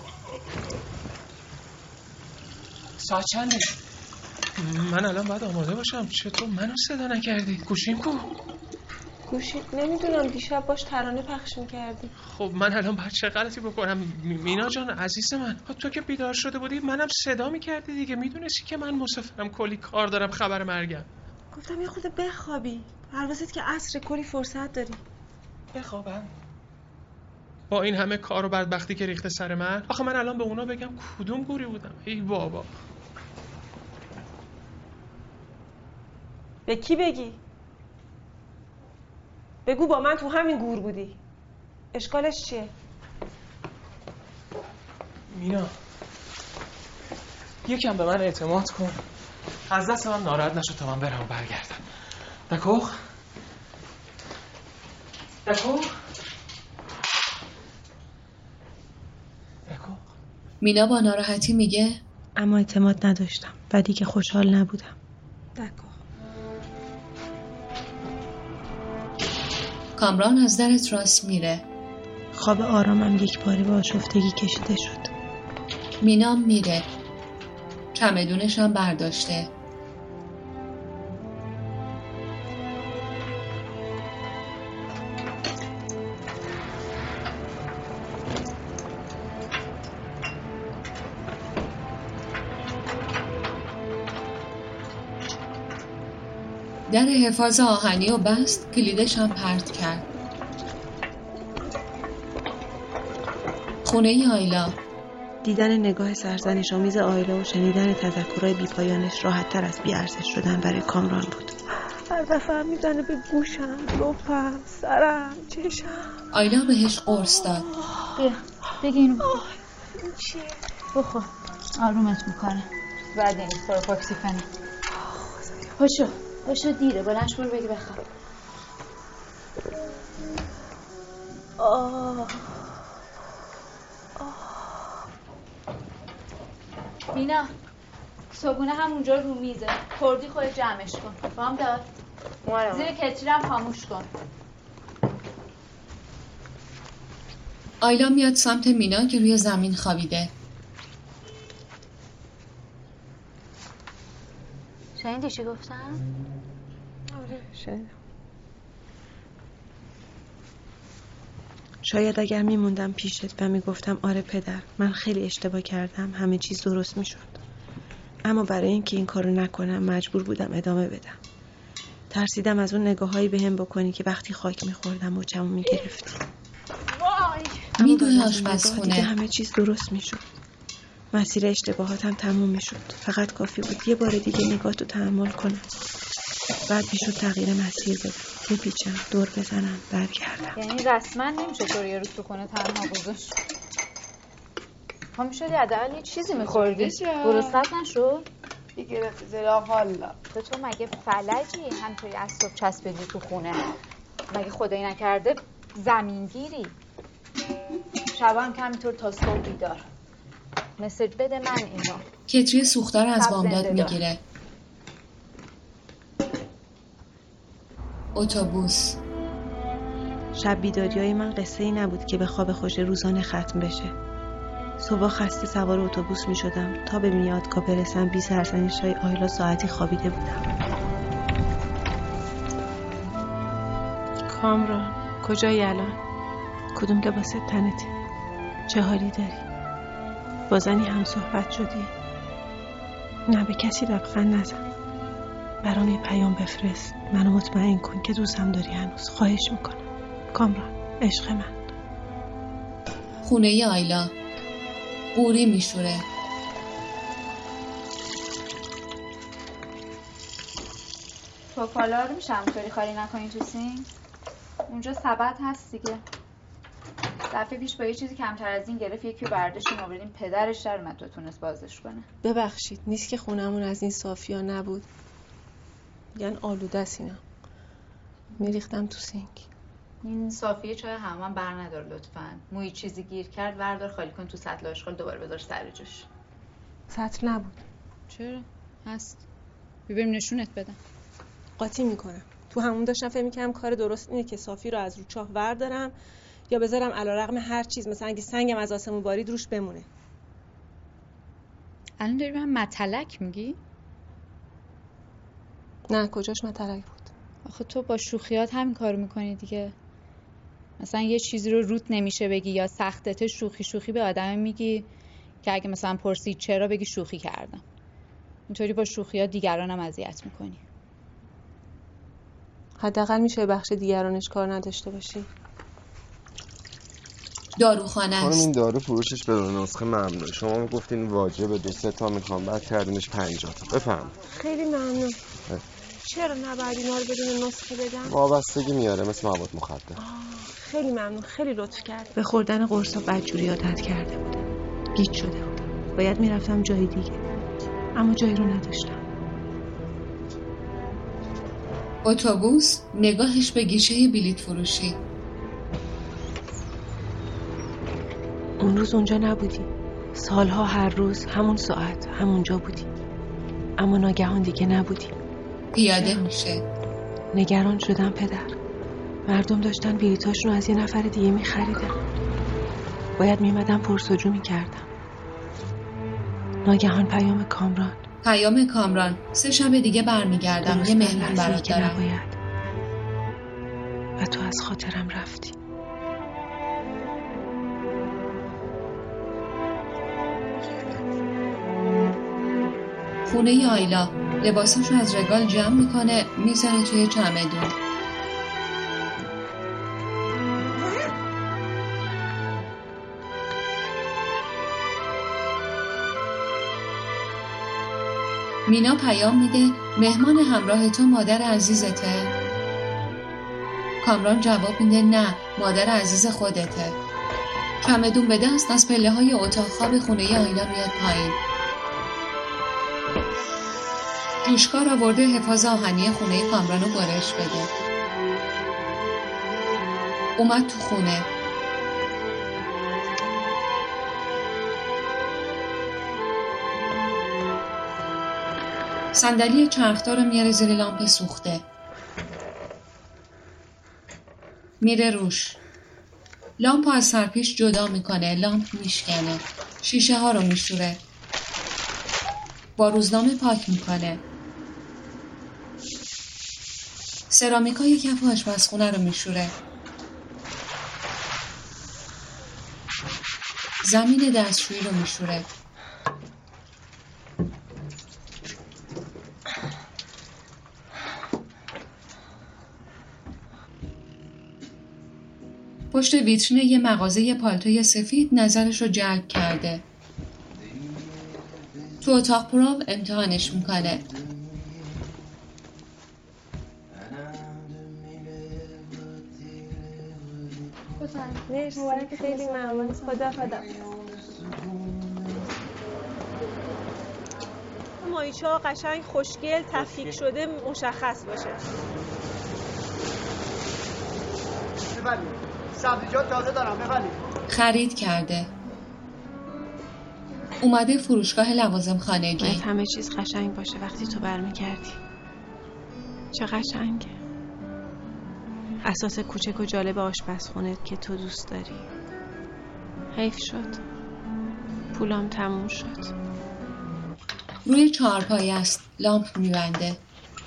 ساعت چنده؟ من الان باید آماده باشم. چطور منو صدا نکردی؟ گوشیم کو؟ گوشی نمیدونم، دیشب باش ترانه پخش میکردی. خب من الان باید چه غلطی بکنم؟ مینا جان عزیز من، خب تو که بیدار شده بودی منم صدا میکردی دیگه. میدونستی که من مسافرم، کلی کار دارم، خبر مرگم. گفتم یه خود بخوابی، پروازت که عصر، کلی فرصت داری. بخوابم؟ با این همه کار و بدبختی که ریخته سر من، آخه من الان به اونا بگم کدوم گوری بودم؟ ای بابا. به کی بگی؟ بگو با من تو همین گور بودی. اشکالش چیه؟ مینا یکم به من اعتماد کن، از دست من ناراحت نشو تا من برم و برگردم. دکوخ؟ دکوخ؟ دکوخ؟ مینا با ناراحتی میگه اما اعتماد نداشتم، بعدی که خوشحال نبودم. دکوخ. کامران از در تراس میره. خواب آرامم یک باره با آشفتگی کشیده شد. مینا میره. چمدونش هم برداشته. در حفاظ آهنی و بست، کلیدش هم پرت کرد. خونه آیلا. دیدن نگاه سرزنش آمیز آیلا و شنیدن تذکرهای بی‌پایانش راحت تر از بی‌ارزش شدن برای کامران بود. هر دفعه میزنه به گوشم، لپم، سرم، چشم. آیلا بهش قرص داد. بیا بگی اینو بخور. این چیه؟ بخور، آرومت میکنه. بعد این پروپاکسیفنه. پاشو پاشو دیره، بلند شو برو بگی بخواب. آه مینا، صبحونه هم اونجا رو میزه. خوردی خود جمعش کن. فهم داد؟ زیر کتری هم خاموش کن. آیلا میاد سمت مینا که روی زمین خوابیده. شنیدی چی گفتم؟ آره شنیدم. شاید اگر میموندم پیشت و میگفتم آره پدر، من خیلی اشتباه کردم، همه چیز درست میشد. اما برای اینکه این کارو نکنم مجبور بودم ادامه بدم. ترسیدم از اون نگاهایی بهم بکنی که وقتی خاک میخوردم مچمو میگرفتی. وای میدوی آشپزخونه. دیگه همه چیز درست میشد. مسیر اشتباهاتم تموم میشد. فقط کافی بود یه بار دیگه نگاهتو تحمل کنم. بعد میشد تغییر مسیر بدم، بپیچم، دور بزنم، برگردم. یعنی رسما نمیشه طوری یه روز تو خونه تنها گذاشت. ها میشدی حداقل یه چیزی میخوردی. گرسنت نشد؟ گرفتی زیرا حالا. تو تو مگه فلجی همطوری از صبح چسبیدی تو خونه؟ مگه خدایی نکرده زمینگیری؟ شبا هم که همینطور تا صبح بیدار. مسیج بده من اینو. کتری سوختار از بامداد میگیره. اتوبوس. شب بیداریای من قصه ای نبود که به خواب خوش روزانه ختم بشه. صبح خسته سوار اتوبوس می شدم تا به میادگاه برسم. بی سرزنش های آیلا ساعتی خوابیده بودم. کامران کجایی الان؟ کدوم لباست تنتی؟ چه حالی داری؟ با زنی هم صحبت شدی؟ نه، به کسی لبخند نزن. برام یه پیام بفرست. منو مطمئن کن که دوستم داری هنوز. خواهش میکنم. کامران، عشق من. خونه آیلا. قوری میشوره. توپالا رو میشه همونطوری خالی نکنی تو سینک؟ اونجا سبد هست دیگه. دفعه پیش با یه چیزی کمتر از این گرفت، یکی رو برداشتیم آوردیم پدرش در اومد تو تونست بازش کنه. ببخشید، نیست که خونمون از این صافیا نبود. یعنی آلوده است اینا. میریختم تو سینک. این صافیه چای همون بر ندار لطفاً. موی چیزی گیر کرد وردار خالی کن تو سطل آشغال، دوباره بذار سر جاش. سطل نبود. چرا؟ هست. ببریم نشونت بدم. قاطی میکنم. تو همون داشتم فکر می‌کردم کار درست اینه که صافی رو از رو چاه وردارم یا بذارم علیرغم هر چیز، مثلا اگه سنگم از آسمون بارید روش بمونه. الان داری من متلک میگی؟ نه، کجاش متلک بود؟ آخه تو با شوخیات همین کارو میکنی دیگه. مثلا یه چیزی رو روت نمیشه بگی یا سختته، شوخی شوخی به آدم میگی که اگه مثلا پرسید چرا بگی شوخی کردم. اینطوری با شوخیات دیگرانم اذیت میکنی. حداقل میشه بخش دیگرانش کار نداشته باشی. داروخانه است. خانم این دارو فروشش بدون نسخه ممنوع. شما میگفتین واجبه دو سه تا میخوام، بعد کردینش پنجاه تا. بفهم. خیلی ممنون. چرا نباید اینا رو بدون نسخه بدم؟ وابستگی میاره، مثل مواد مخدر. خیلی ممنون، خیلی لطف کرد. به خوردن قرصا بدجوری عادت کرده بودم. گیج شده بودم. باید میرفتم جای دیگه، اما جایی رو نداشتم. اتوبوس. نگاهش به گیشه بلیط فروشی. اون روز اونجا نبودی. سالها هر روز همون ساعت همونجا بودی، اما ناگهان دیگه نبودی. پیاده میشه. نگران شدم پدر. مردم داشتن بلیطاشون رو از یه نفر دیگه میخریدن. باید میمدم پرسجو میکردم. ناگهان پیام کامران. پیام کامران. سه شب دیگه برمیگردم، یه مهمون برات دارم. نباید. و تو از خاطرم رفتی. خونه آیلا. لباساشو از رگال جمع میکنه، میذاره توی چمدون. مینا پیام میده مهمان همراه تو مادر عزیزته؟ کامران جواب میده نه، مادر عزیز خودته. چمدون به دست از پله های اتاق خواب خونه آیلا میاد پایین. جوشکار آورده حفاظ آهنی خونه کامران رو برش بده. اومد تو خونه. صندلی چرخدار رو میاره زیر لامپ سوخته. میره روش. لامپ از سرپیش جدا میکنه، لامپ میشکنه. شیشه ها رو میشوره. با روزنامه پاک میکنه. سرامیکای کف آشپزخونه رو میشوره. زمین دستشویی رو میشوره. پشت ویترین یه مغازه پالتوی سفید نظرش رو جلب کرده. تو اتاق پرو امتحانش میکنه. مرسی، خیلی ممنون. خدا خدا. مایچه ها قشنگ خوشگل تفکیک شده مشخص باشه. ببینید سبزیجات تازه دارم، ببینید. خرید کرده. اومده فروشگاه لوازم خانگی. باید همه چیز قشنگ باشه وقتی تو برمیگردی. چه قشنگه. اساس کوچک و جالب آشپزخونت که تو دوست داری. حیف شد پولام تموم شد. روی چهارپایه است. لامپ میبنده.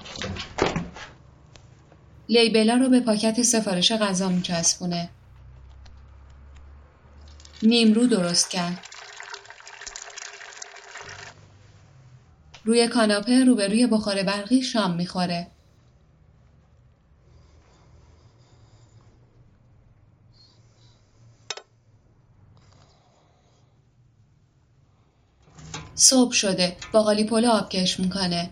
لیبلا رو به پاکت سفارش غذا میچسبونه. نیمرو درست کرد. روی کاناپه روبروی بخار برقی شام میخوره. صبح شده. باقالی پلو آبکش میکنه.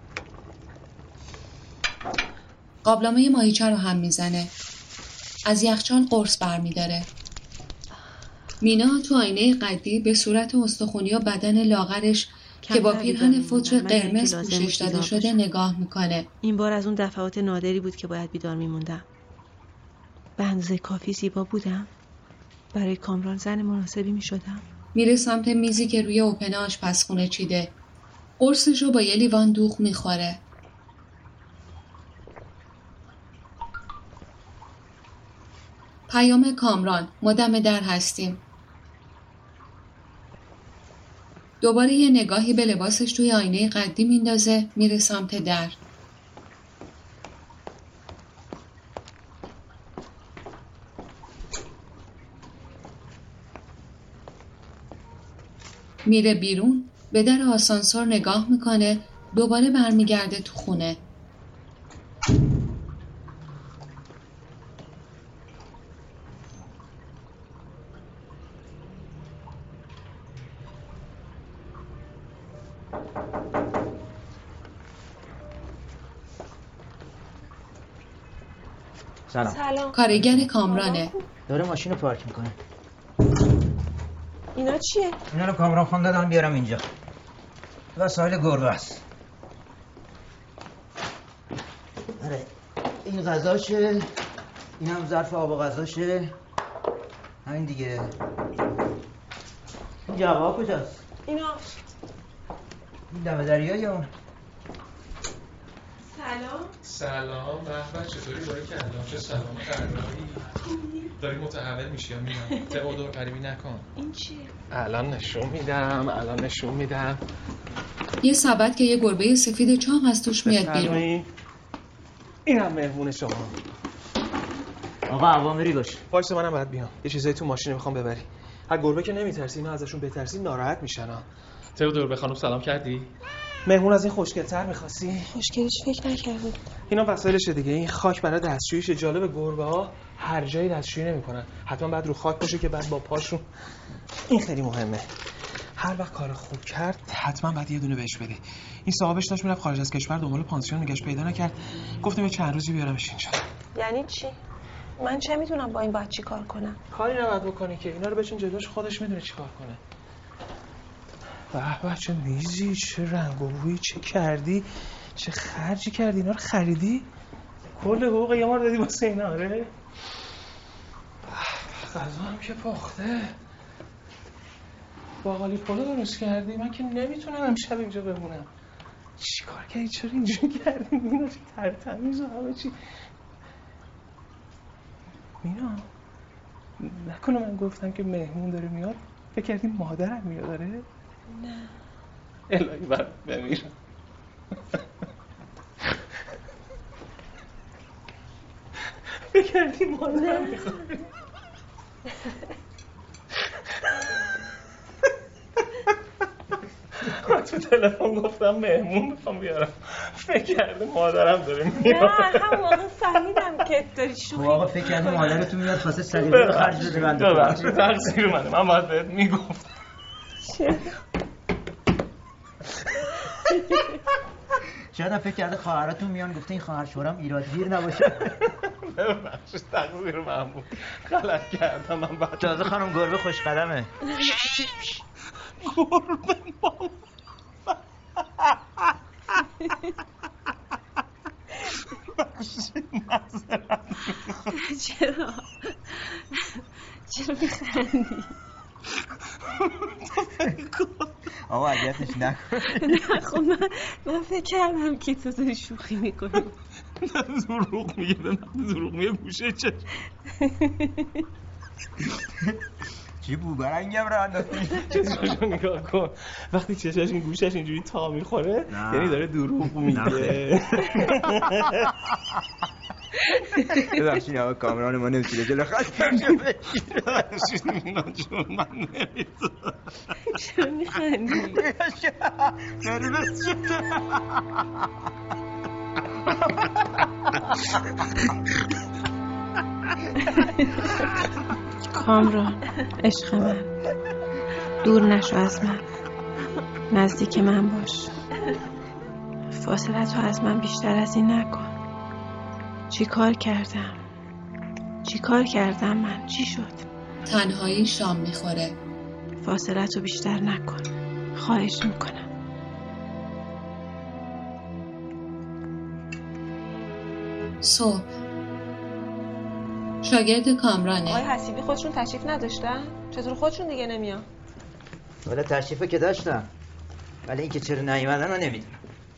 قابلمه ماهیچه رو هم میزنه. از یخچال قرص برمیداره. مینا تو آینه قدی به صورت استخونی و بدن لاغرش که با پیرهن فوتر قرمز پوشش داده شده نگاه میکنه. این بار از اون دفعات نادری بود که باید بیدار میموندم. به اندازه کافی زیبا بودم. برای کامران زن مناسبی میشدم. میره سمت میزی که روی اوپن آشپزخونه چیده. قرصش رو با یه لیوان دوغ میخوره. پیام کامران: ما دم در هستیم. دوباره یه نگاهی به لباسش توی آینه قدی میندازه. میره سمت در. میره بیرون، به در آسانسور نگاه میکنه. دوباره برمیگرده تو خونه. سلام. سلام. کارگر کامرانه. داره ماشین رو پارک میکنه. اینا چیه؟ اینا رو کامران خان دادم بیارم اینجا. وسایل گربه است. آره این غذاشه، این هم ظرف آب و غذاشه. همین دیگه. این جواب کجاست؟ اینا این دم دریا یا اون؟ سلام. سلام. به به چطوری باری کردم؟ چه سلام قراری؟ داری متحول میشی یا میدم؟ تئودور قریبی نکن. این چیه؟ الان نشون میدم. الان نشون میدم. یه سبد که یه گربه سفید چاق از توش میاد بیرون. این هم مهمون شما. آقا اوامری باش. وایس منم بعد بیام. یه چیزایی تو ماشین میخوام ببری. هر گربه که نمیترسی، اینا ازشون بترسی ناراحت میشن ها. تئودور به خانم سلام کردی؟ مهمون از این خوشگل‌تر می‌خواستی؟ خوشگلش فکر نکردم. اینا وسایلشه دیگه. این خاک برای دستشوییشه. جالب گربه‌ها هر جایی دستشویی نمی‌کنن. حتما بعد رو خاک باشه که بعد با پاشون. این خیلی مهمه. هر وقت کار خوب کرد حتما بعد یه دونه بهش بده. این صاحبش داشت میرفت خارج از کشور دنبال پانسیون میگشت پیدا نکرد. گفتم یه چند روزی بیارمش اینجا. یعنی چی؟ من چه میتونم با این باید چی کار کنم؟ کاری نباید بکنی که اینا رو بچین جلوش، خودش میدونه چی کار کنه. به به چه میزی، چه رنگ و بویی، چه کردی، چه خرجی کردی، اینا رو خریدی؟ کل حقوق یه ما رو دادی واسه اینا؟ آره غذا هم که پخته. باقالی پلو درست کردی؟ من که نمیتونم امشب اینجا بمونم. چی کار کردی؟ چرا اینجا کردی؟ مینا چی ترتمیز و همه چی. مینا نکنه من گفتم که مهمون داره میاد فکر کردی مادرم میاد؟ داره؟ نه الهی برم بمیرم. فکر کردی مادرم میخواد؟ من تو تلفن گفتم مهمون میخوام بیارم، فکر کرده مادرم داره میاد. نه هم واقعا فهمیدم که داری شوخی. واقعا فکر کردی مادرتون میاد خواسته سلیقه رو خرج بده. بنده ببخشید تقصیر منه. من باید بهت میگفتم. چه؟ شاید هم فکر کرده خواهراتون میان گفته این خواهر شوهرم ایرادگیر نباشه. ببخشید تقصیر من بود. غلط کردم. من بعد تازه خانم گربه خوش قدمه. گربه بابا. چرا؟ چرا میخندی؟ آقا اذیتش نکن. نه خب من من فکر کردم که تو داری شوخی میکنی. نه دروغ میگه. نه دروغ میگه. گوشه چه چی بوبرنگم رو انداختی؟ چشمشو نگاه کن، وقتی چشمش این گوشش اینجوری تا میخوره یعنی داره دروغ میگه. ببخشید آقا کامران ما نمیتونه جلو خستم شو بگیره. چون من نمیتونم. چرا میخندی؟ نرمز شده. کامران عشق من، دور نشو از من، نزدیک من باش. فاصله تو از من بیشتر از این نکن. چی کار کردم؟ چی کار کردم من؟ چی شد؟ تنهایی شام میخوره. فاصله تو بیشتر نکن، خواهش میکنم. صبح شاگرد کامرانه. آقای حسیبی خودشون تشریف نداشتن؟ چطور خودشون دیگه نمیان؟ ولی تشریفه که داشتن، ولی اینکه چرا نیومدن رو نمیدونم.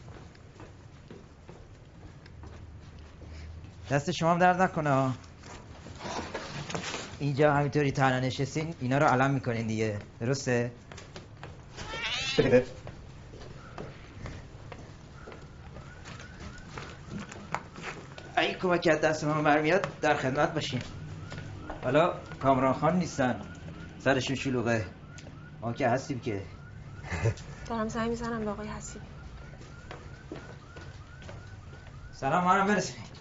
دست شما هم درد نکنه. اینجا همینطوری تنها نشستین اینا رو علم میکنین دیگه، درسته؟ اگه کمک از دست ما برمیاد در خدمت باشین. حالا کامران خان نیستن، سرشون شلوغه، ما که هستیم که. دارم زنگ میزنم به آقای حسیبی. سلام، منم برسونید.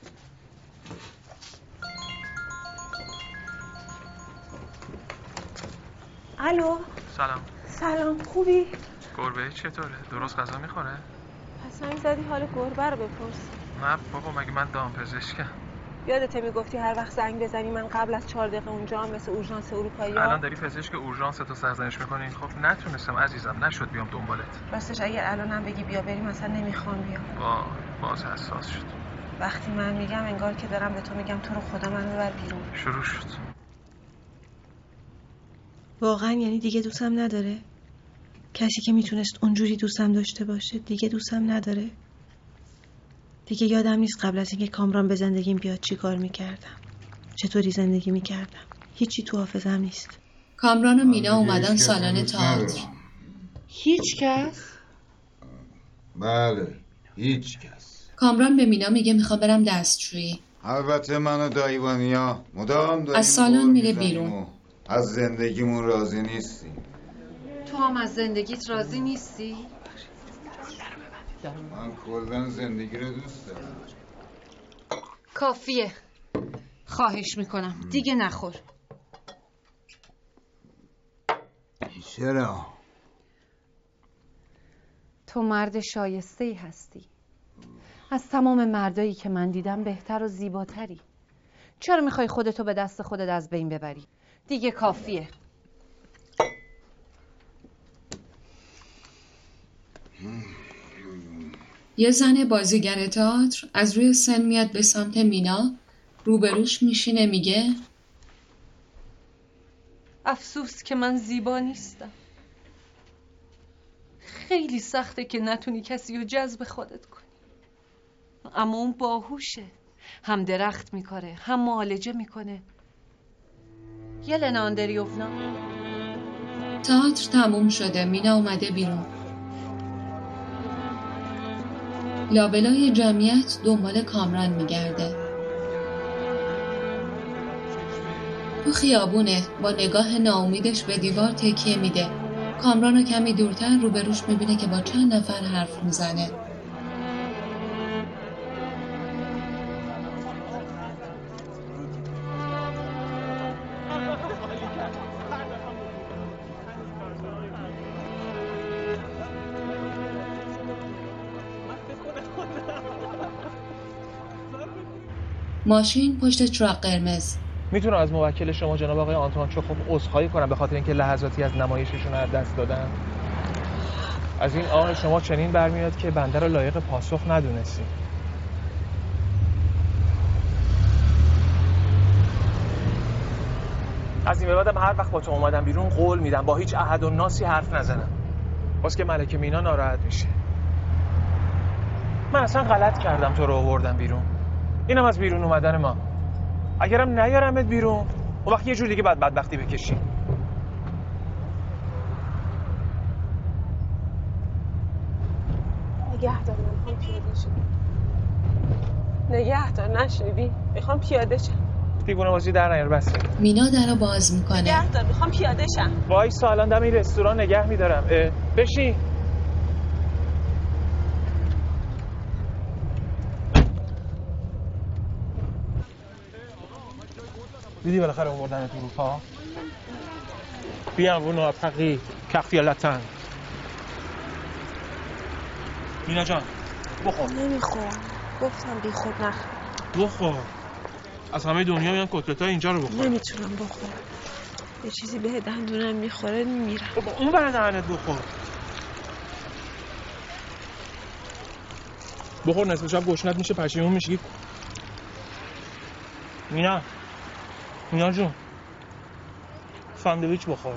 الو. سلام. سلام، خوبی؟ گربه چطوره؟ درست غذا میخوره؟ پس زنگ زدی حال گربه رو بپرس. نه بابا، مگه من دامپزشکم؟ یادته میگفتی هر وقت زنگ بزنی من قبل از چهار دقیقه اونجا هم مثل اورژانس اروپایی ها. الان داری پزشک اورژانس تو سرزنش میکنی. خب نتونستم عزیزم، نشد بیام دنبالت. راستش اگر الانم بگی بیا بریم اصلا نمیخوام بیام. با باز حساس شد. وقتی من میگم انگار که دارم به تو میگم تو رو خدا منو ببر بیرون. شروع شد. واقعا یعنی دیگه دوستم نداره؟ کسی که میتونست اونجوری دوستم داشته باشه دیگه دوستم نداره؟ دیگه یادم نیست قبل از اینکه کامران به زندگیم بیاد چی کار میکردم، چطوری زندگی میکردم. هیچی تو حافظم نیست. کامران و مینا اومدن سالن تئاتر. هیچ کس؟ بله، هیچ کس. کامران به مینا میگه میخوام برم دستشویی. البته من و دایوانیا مدام داریم از سالن میره بیرون. از زندگیمون راضی نیستیم. تو هم از زندگیت راضی نیستی؟ من کلن زندگی رو دوست دارم. کافیه، خواهش میکنم دیگه نخور. چرا؟ تو مرد شایسته‌ای هستی، از تمام مردایی که من دیدم بهتر و زیباتری. چرا میخوای خودتو به دست خودت از بین ببری؟ دیگه کافیه. یه زن بازیگر تئاتر از روی سن میاد به سمت مینا، روبروش میشینه میگه افسوس که من زیبا نیستم. خیلی سخته که نتونی کسی رو جذب خودت کنی، اما اون باهوشه، هم درخت میکاره هم معالجه میکنه. یلنا آندریوفنا. تئاتر تموم شده. مینا اومده بیرون. لابلای جمعیت دنبال کامران میگرده. تو خیابونه با نگاه ناامیدش به دیوار تکیه میده. کامرانو کمی دورتر روبروش میبینه که با چند نفر حرف میزنه. ماشین پشت تراک قرمز. میتونم از موکل شما جناب آقای آنتوان چخوف عذرخواهی کنم به خاطر اینکه لحظاتی از نمایششون از دست دادن. از این آه شما چنین برمیاد که بنده رو لایق پاسخ ندونستید. از این به بعدم هر وقت با تو اومدم بیرون قول میدم با هیچ احد و ناسی حرف نزنم. باز که ملکه مینا ناراحت میشه. من اصلا غلط کردم تو رو آوردم بیرون. اینم از بیرون اومدن ما. اگرم نیارمت بیرون اون وقت یه جور دیگه بعد بدبختی بکشی. نگه دار، من میخوام پیاده شم. نگه دار، نشنیدی؟ میخوام پیاده شم. دیوونه بازی در نیار بس. مینا درو باز میکنه. نگه دار، میخوام پیاده شم. وایسا الان دم این رستوران نگه میدارم. بشین. دیدی بالاخره آوردن تو اروپا؟ بیام رو نوفقی کفیالتن. مینا جان بخور. نمیخورم، گفتم بی خود نخور. بخور. از همه دنیا میان کتلت‌ها اینجا رو بخور. نمیتونم بخورم، یه چیزی به دندونم میخوره میمیرم. بابا اون برای دهنت بخور. بخور نصف شب گشنت میشه، پشیمون میشی. مینا مینا جون ساندویچ بخور.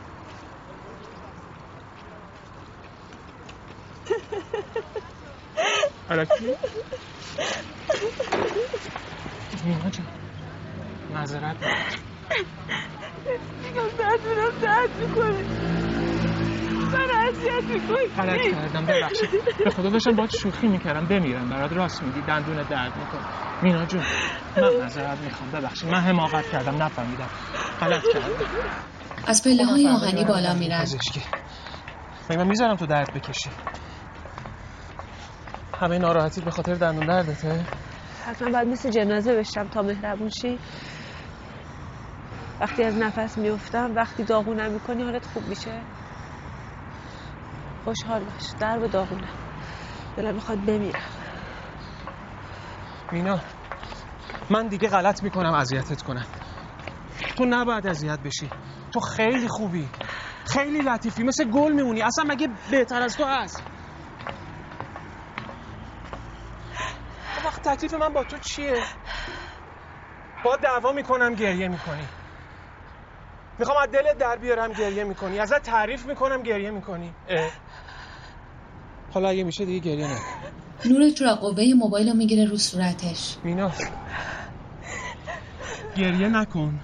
الکی مینا جون معذرت میگم دردونم درد میکنه، من اذیت میکنی. غلط کردم ببخشید، به خدا داشتم باهات شوخی میکردم. بمیرم برات، راست میگی دندون درد میکنه. مینا جون من معذرت میخوام، ببخشید من حماقت کردم، نفهمیدم، غلط کردم. از پله های آهنی بالا میرن. من میذارم تو درد بکشی. همه ناراحتی به خاطر دندون دردته؟ حتما باید مثل جنازه بشم تا مهربون شی. وقتی از نفس میفتم، وقتی داغونم میکنی حالت خوب میشه. خوشحال باش، درب داغونم، دلم میخواد بمیرم. مینا من دیگه غلط میکنم اذیتت کنم. تو نباید اذیت بشی، تو خیلی خوبی، خیلی لطیفی، مثل گل میمونی. اصلا مگه بهتر از تو هست؟ وقت تکلیف من با تو چیه؟ با دعوا میکنم گریه میکنی، میخوام از دلت در بیارم گریه میکنی، ازت تعریف میکنم گریه میکنی. حالا اگه میشه دیگه گریه نکن. نور تو قوه موبایل رو میگیره رو صورتش. مینا گریه نکن،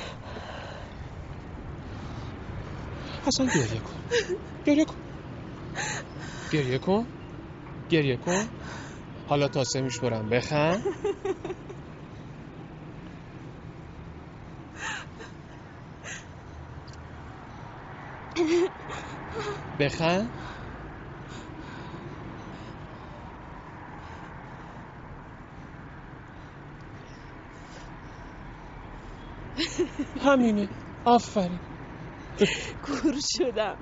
اصلا گریه کن، گریه کن، گریه کن، گریه کن. حالا تاسه میشورم، بخند. بخند. همینه، آفرین. کور شدم.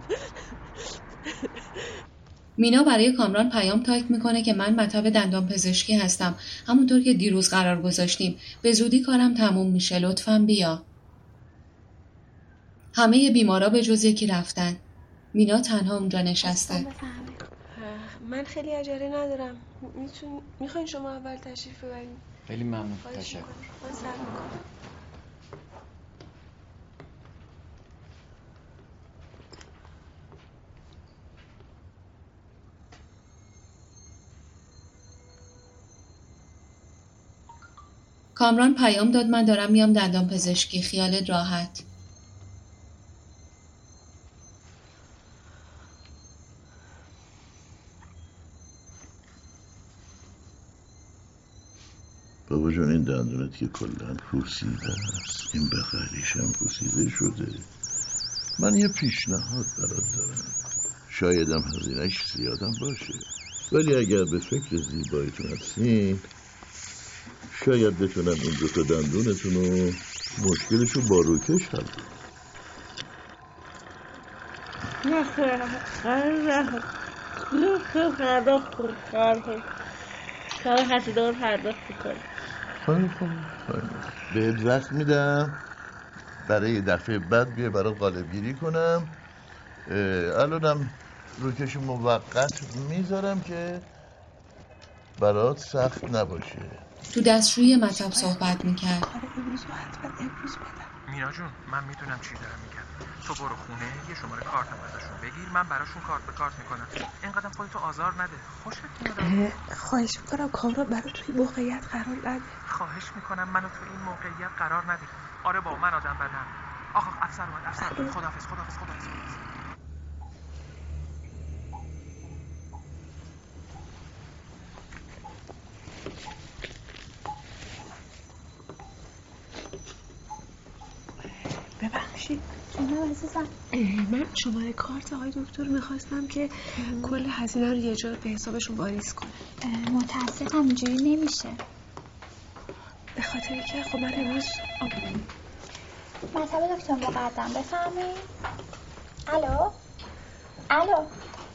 مینا برای کامران پیام تایپ میکنه که من مطب دندان پزشکی هستم، همونطور که دیروز قرار گذاشتیم. به زودی کارم تموم میشه، لطفاً بیا. همه بیمارا به جز یکی رفتن. مینا تنها اونجا نشسته. من خیلی عجله ندارم. میتون میخواین شما اول تشریف ببرین؟ خیلی ممنون، تشکر. من سر میکنم. کامران پیام داد من دارم میام دندان پزشکی، خیالت راحت. بابا جان این دندونت که کلن پوسیده است، این بغلیش هم پوسیده شده. من یه پیشنهاد برات دارم، شایدم هزینه‌اش زیادم باشه، ولی اگر به فکر زیباییتون هستین شاید بتونم این دوتا دندونتون رو مشکلشو با روکش حل کنم. نه خیلی نه خیلی پرداخت کنم، کار هزینه‌ها پرداخت میکنم. خیلی خوب، بهت وقت میدم برای دفعه بعد بیا برات قالب‌گیری کنم. الانم روکش موقت میذارم که برات سخت نباشه. تو دستشویی مطب صحبت میکرد. مینا جون من میدونم چی دارم میگم، تو برو خونه یه شماره کارت ازشون بگیر، من براشون کارت به کارت میکنم. اینقدر خودتو آزار نده، خوشت میاد. خواهش میکنم کامران برای توی موقعیت قرار نده. خواهش میکنم منو تو این موقعیت قرار نده. آره با من آدم بدم. آخ افسر اومد، افسر اومد. خداحافظ خداحافظ خداحافظ. ببخشید جونم عزیزم، من شماره کارت آقای دکتر میخواستم که کل هزینه رو یه جا به حسابشون واریز کنم. متاسفم اینجوری نمیشه، به خاطر که خب من امروز مطلب دکتر مقدم بفهمید. الو الو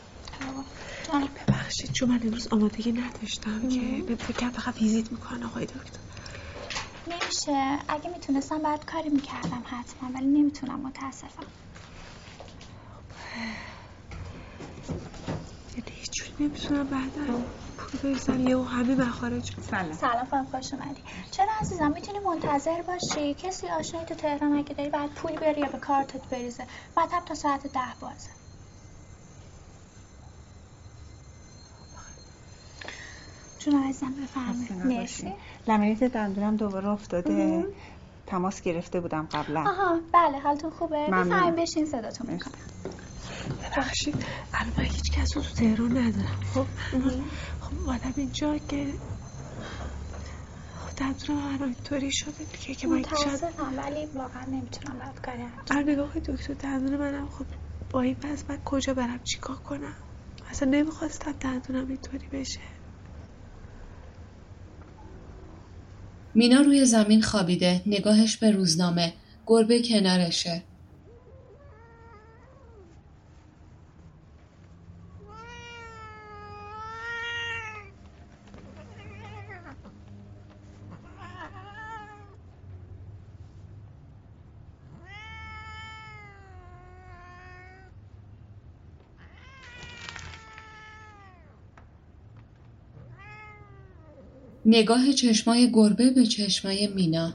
ببخشید چون من امروز آمادگی نداشتم که فکر فقط ویزیت میکنن آقای دکتر. نمیشه، اگه میتونستم بعد کاری میکردم حتما، ولی نمیتونم متاسفم. یعنی هیچ جوری نمیتونم بعدا پول بریزم یه و همه مخارج. سلام سلام خانم، خوش اومدی. چرا عزیزم میتونی منتظر باشی؟ کسی آشنایی تو تهران اگه داری بعد پول بری یا به کارتت بریزه. مطب تا ساعت ده بازه. جون عزیزم بفرمایید. مرسی. لامینیت دندونم دوباره افتاده. تماس گرفته بودم قبلا. آها بله، حالتون خوبه؟ بفرمایید بشین، صداتون میکنم. ببخشید الان من هیچ کس رو تو تهران ندارم. خب خب آدم اینجا که دندونم الان اینطوری شده دیگه که من متاسفم ولی واقعا نمیتونم بعد کاری انجام بدم. نگاه دکتر دندون منم خب با این وضع من کجا برم چیکار کنم؟ اصلا نمیخواستم دندونم اینطوری بشه. مینا روی زمین خوابیده، نگاهش به روزنامه، گربه کنارشه. نگاه چشمای گربه به چشمای مینا.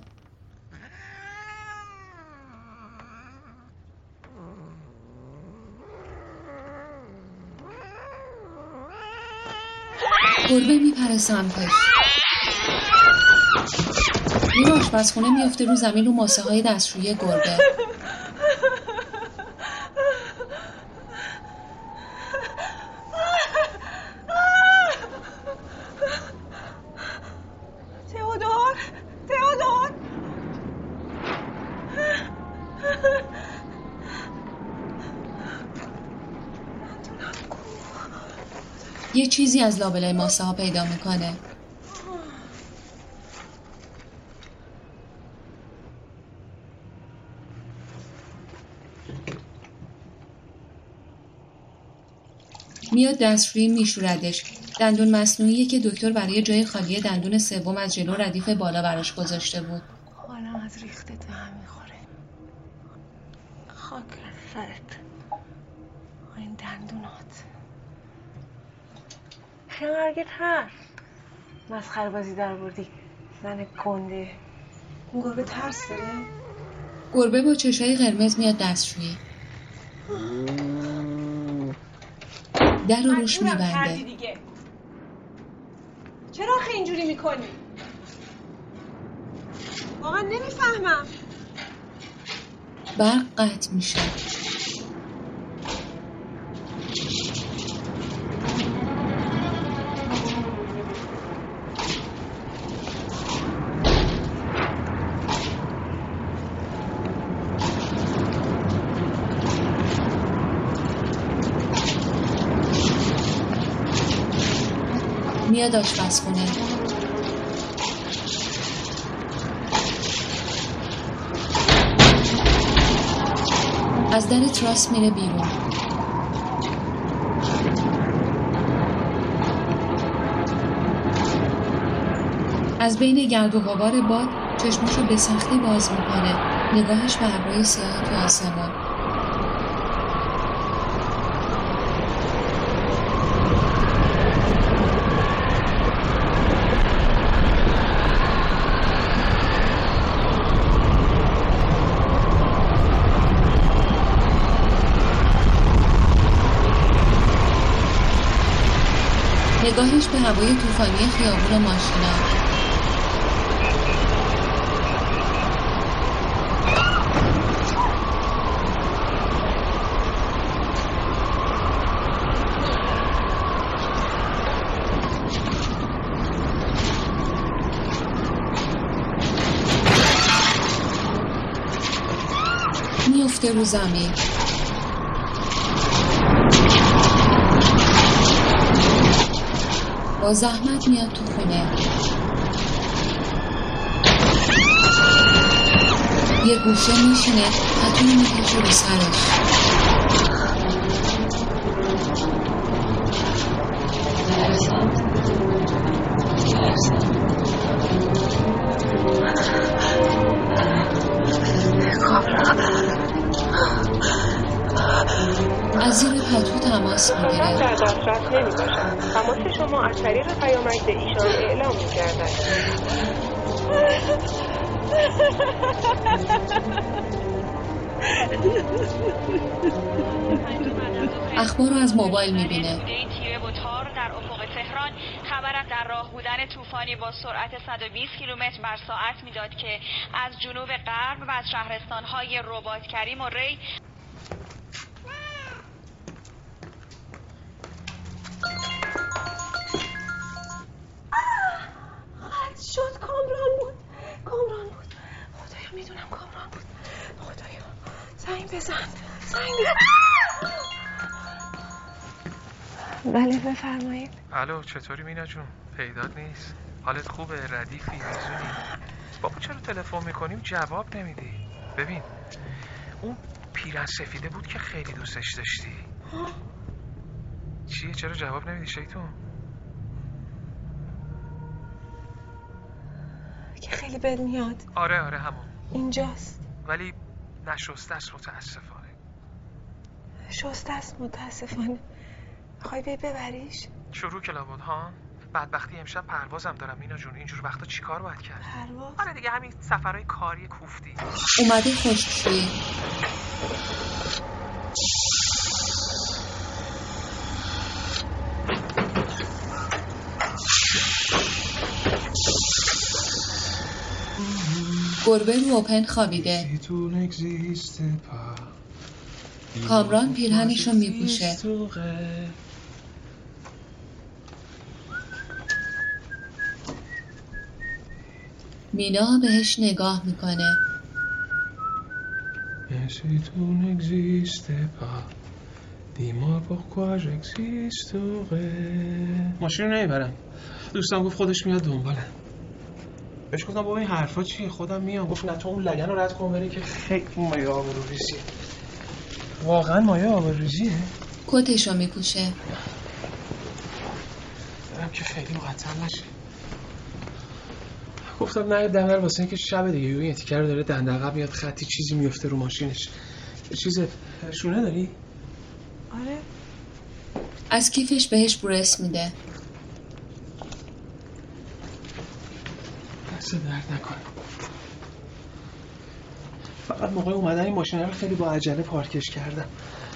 گربه میپره سمتش. میره آشپزخونه، میفته رو زمین رو ماسه های دستشویی گربه. یه چیزی از لابلای ماسه ها پیدا میکنه. میاد دستشویی میشوردش. دندون مصنوعیه که دکتر برای جای خالی دندون سوم از جلو ردیف بالا براش گذاشته بود. حالا از ریخته تو هم میخوره. خاک سرت. این دندونات شمرگت هست. مسخره بازی در بردی زن گنده. این گربه ترس داره؟ گربه با چشای قرمز میاد دستشویی. در رو روش میبنده. چرا آخه اینجوری میکنی؟ واقعا نمیفهمم. برق قطع میشه. میاد آشپزخونه. از در تراس میره بیرون. از بین گرد و غبار باد چشمشو به سختی باز میکنه. نگاهش به ابرهای سیاه تو آسمان. نگاهش به هوای طوفانی خیابون و ماشینا. میفته رو زمین. با زحمت میاد تو خونه. یه گوشه میشینه پتون میکشه رو سرش. از زیر پتو تماس میگیره. در دسترس نمیباشد. تماس شما از طریق پیامک به ایشان اعلام میگردد. اخبار رو از موبایل میبینه. تیره و تار در افق تهران خبر از در راه بودن طوفانی با سرعت صد و بیست کیلومتر بر ساعت میداد که از جنوب غرب و از شهرستان‌های رباط کریم و ری خط شد. کامران بود. کامران بود. خدایا میدونم کامران بود. خدایا زنگ بزن. زنگ بزن. بله بفرمایید. الو چطوری مینا جون؟ پیدات نیست. حالت خوبه؟ ردیفی؟ میزونی؟ بابا چرا تلفن میکنیم جواب نمیدی؟ ببین اون پیرن سفیده بود که خیلی دوستش داشتی. ها؟ چیه چرا جواب نمیدی شیطون؟ که خیلی بد میاد. آره آره همون اینجاست. ولی نشسته است متاسفانه. شسته است متاسفانه. میخوای بی ببریش؟ شروع کلابود ها؟ بدبختی امشب پروازم دارم مینا جون. اینجور وقتا چی کار باید کرد؟ پرواز؟ آره دیگه همین سفرهای کاری کوفتی. اومده خشکشویی. گربه رو اوپن خوابیده. کامران پیرهنش رو میپوشه. مینا بهش نگاه میکنه. ماشین رو نمیبرم. دوستم گفت خودش میاد دنبالم. بهش گفتم بابا این حرفا چیه؟ خودم میام. گفت نه تو اون لگن رو رد کن بری که خیلی مایه آبروریزیه. واقعا مایه آبروریزیه؟ کتش رو میپوشه. دارم که خیلی مقتل نشه. گفتم نه دمر واسه اینکه شب دیگه این تیکر رو داره دندقب میاد خطی چیزی میفته رو ماشینش. چیز شونه داری؟ آره. از کیفش بهش برس میده. دست درد نکنه. فقط موقع اومدن این ماشین رو خیلی با عجله پارکش کردم.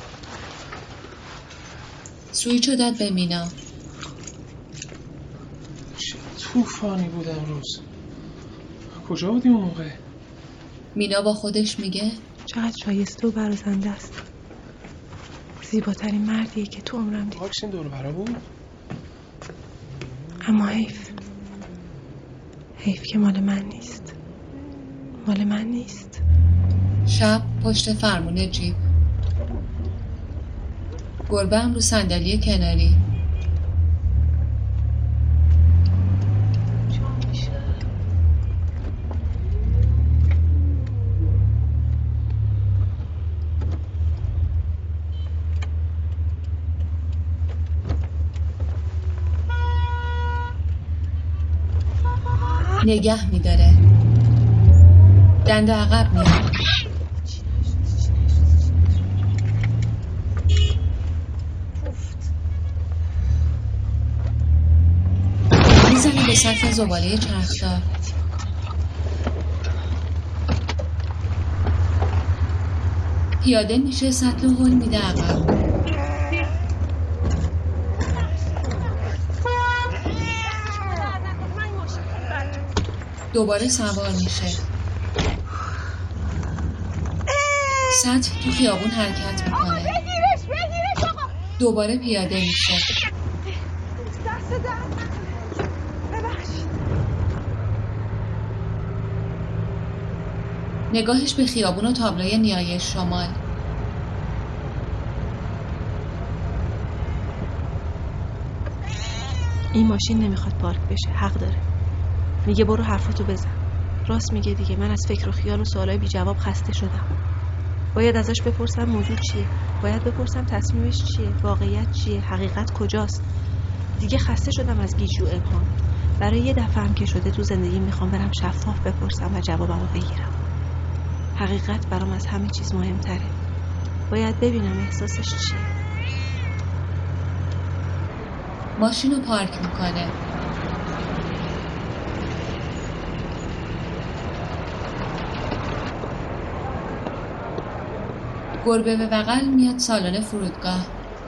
سویچو داد به مینا. چه طوفانی بود امروز. کجا بودی اون موقع؟ مینا با خودش میگه چقدر شایسته و برازنده است. زیباترین مردیه که تو عمرم دیدم. واکسین دور برا بود؟ اما حیف. حیف که مال من نیست. مال من نیست. شب پشت فرمون جیپ. گربه هم رو صندلی کناری. نگه میداره. دنده عقب میاد. میزنه به سطح زباله چرخدار. پیاده میشه سطل هول میده عقب. دوباره سوار میشه. سطل تو خیابون حرکت میکنه. بگیرش بگیرش آقا. دوباره پیاده میشه. دست درد. ببخشید. نگاهش به خیابون و تابلوی نیایش شمال. این ماشین نمیخواد پارک بشه، حق داره. میگه برو حرفاتو بزن. راست میگه دیگه، من از فکر و خیال و سوالای بی جواب خسته شدم. باید ازش بپرسم موضوع چیه، باید بپرسم تصمیمش چیه، واقعیت چیه، حقیقت کجاست. دیگه خسته شدم از گیج و ابهام. برای یه دفعه هم که شده تو زندگی میخوام برم شفاف بپرسم و جوابمو بگیرم. حقیقت برام از همه چیز مهمتره. باید ببینم احساسش چیه. ماشین رو پارک میکنه. گربه به بغل میاد سالن فرودگاه.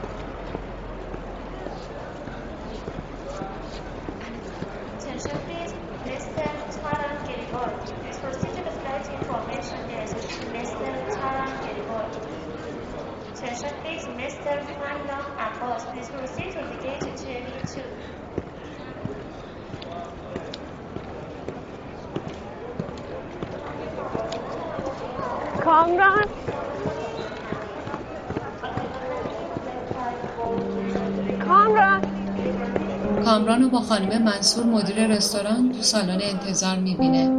کامران کامران کامران رو با خانم منصور مدیر رستوران تو سالن انتظار میبینه.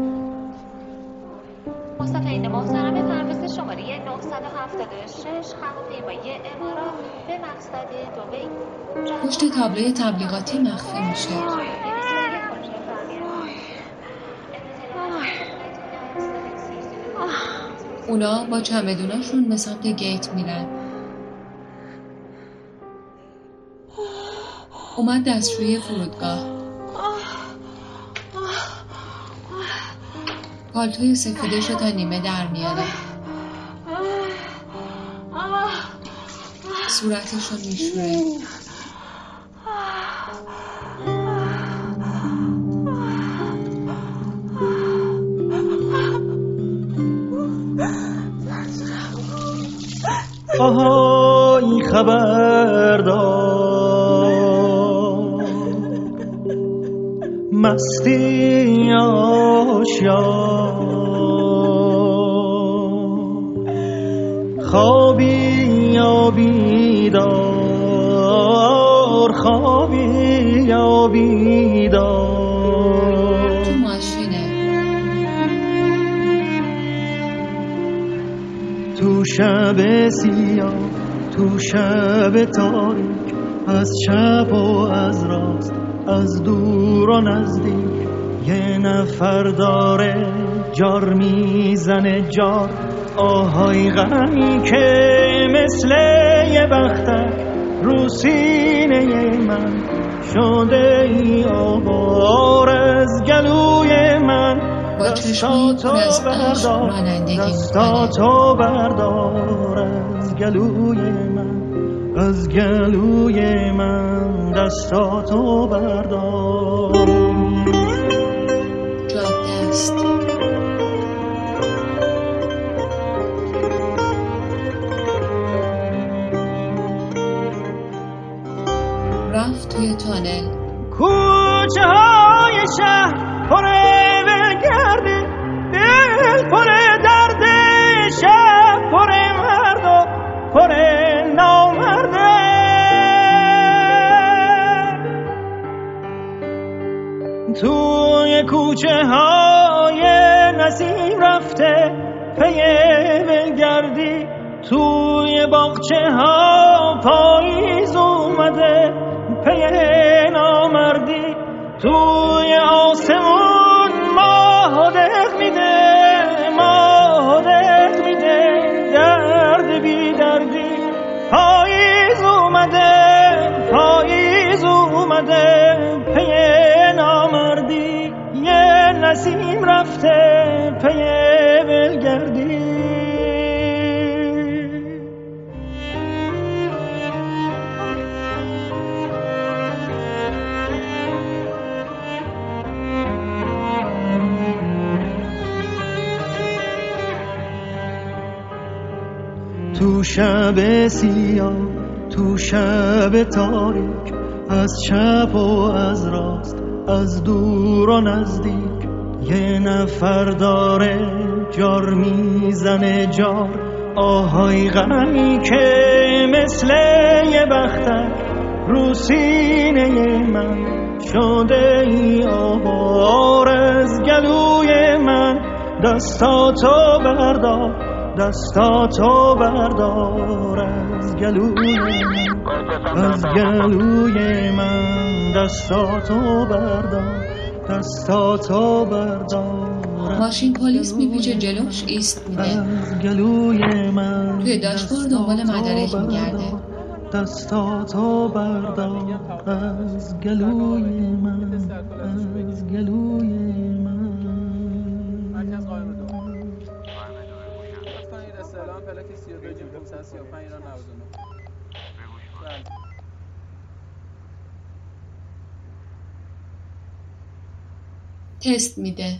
مصطفی محترم پرواز شماره نهصد و هفتاد و شش هواپیمایی امارات به مقصد دبی پشت تابلوی تبلیغاتی مخفی میشه. اونا با چمدوناشون به سمت گیت میرن. اومد دستشویی فرودگاه. پالتوی سفیدش رو تا نیمه در میاره. صورتش رو میشوره. آهای خبردار مستی آشیار خوابی یا بیدار خوابی یا بیدار تو ماشینه. تو شب سیاه تو شب تاریک از چپ و از راست از دور و نزدیک یه نفر داره جار میزنه جار آهای غمی که مثل یه بختک رو سینه من شده ای آوار از گلوی من با چشمی پر از عشق رانندگی دستاتو بردار از گلوی من از گلوی من دستاتو بردار جاده است. رفت توی تانل. کوچه های شهر پره بگرده دل پره درده شب پره مرد و پره نامرده توی کوچه های نسیم رفته پیه بگردی توی باغچه ها پاییز اومده پیه نامردی توی آسمون ماه دق میده ماه دق میده درد بی دردی پاییز اومده پاییز اومده پیه نامردی یه نسیم رفته پیه بلگردی تو شب سیاه تو شب تاریک از چپ و از راست از دور و نزدیک یه نفر داره جار میزنه جار آهای غمی که مثل یه بختک رو سینه من شده ای آوار از گلوی من دستاتو بردار دستاتو بردار از گلوی من از گلوی من دستاتو بردار دستاتو بردار ماشین پلیس میپیچه جلوش ایست میده. از گلوی من توی داشبورد دنبال مدارک میگرده. دستاتو بردار از گلوی من از گلوی من. مرکز قائم دو کنید استعلام فلک سی و دو جیم پانصد و سی و پنج ایران نود و نه. تست میده.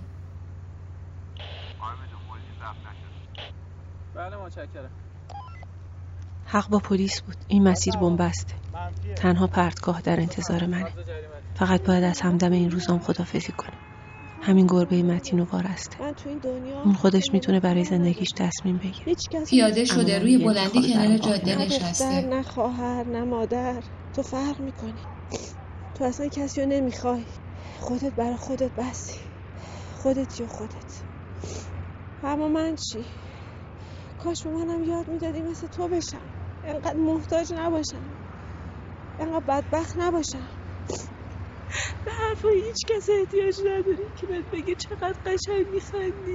بله متشکرم. حق با پلیس بود. این مسیر بنبسته. تنها پرتگاه در انتظار منه. فقط باید از همدم این روزام خدافظی کنه. همین گربه متین و وارسته. اون خودش میتونه برای زندگیش تصمیم بگیره. پیاده شده روی بلندی کنار جاده نشسته. نه خواهر نه مادر. تو فرق میکنی. تو اصلا کسی رو نمیخوای. خودت برای خودت بسی. خودت یا خودت. اما من چی؟ کاش به منم یاد میدادی مثل تو بشم. اینقدر محتاج نباشم. اینقدر بدبخت نباشم. به حرفای هیچ کس احتیاج نداری که بهت بگه چقدر قشنگ میخندی.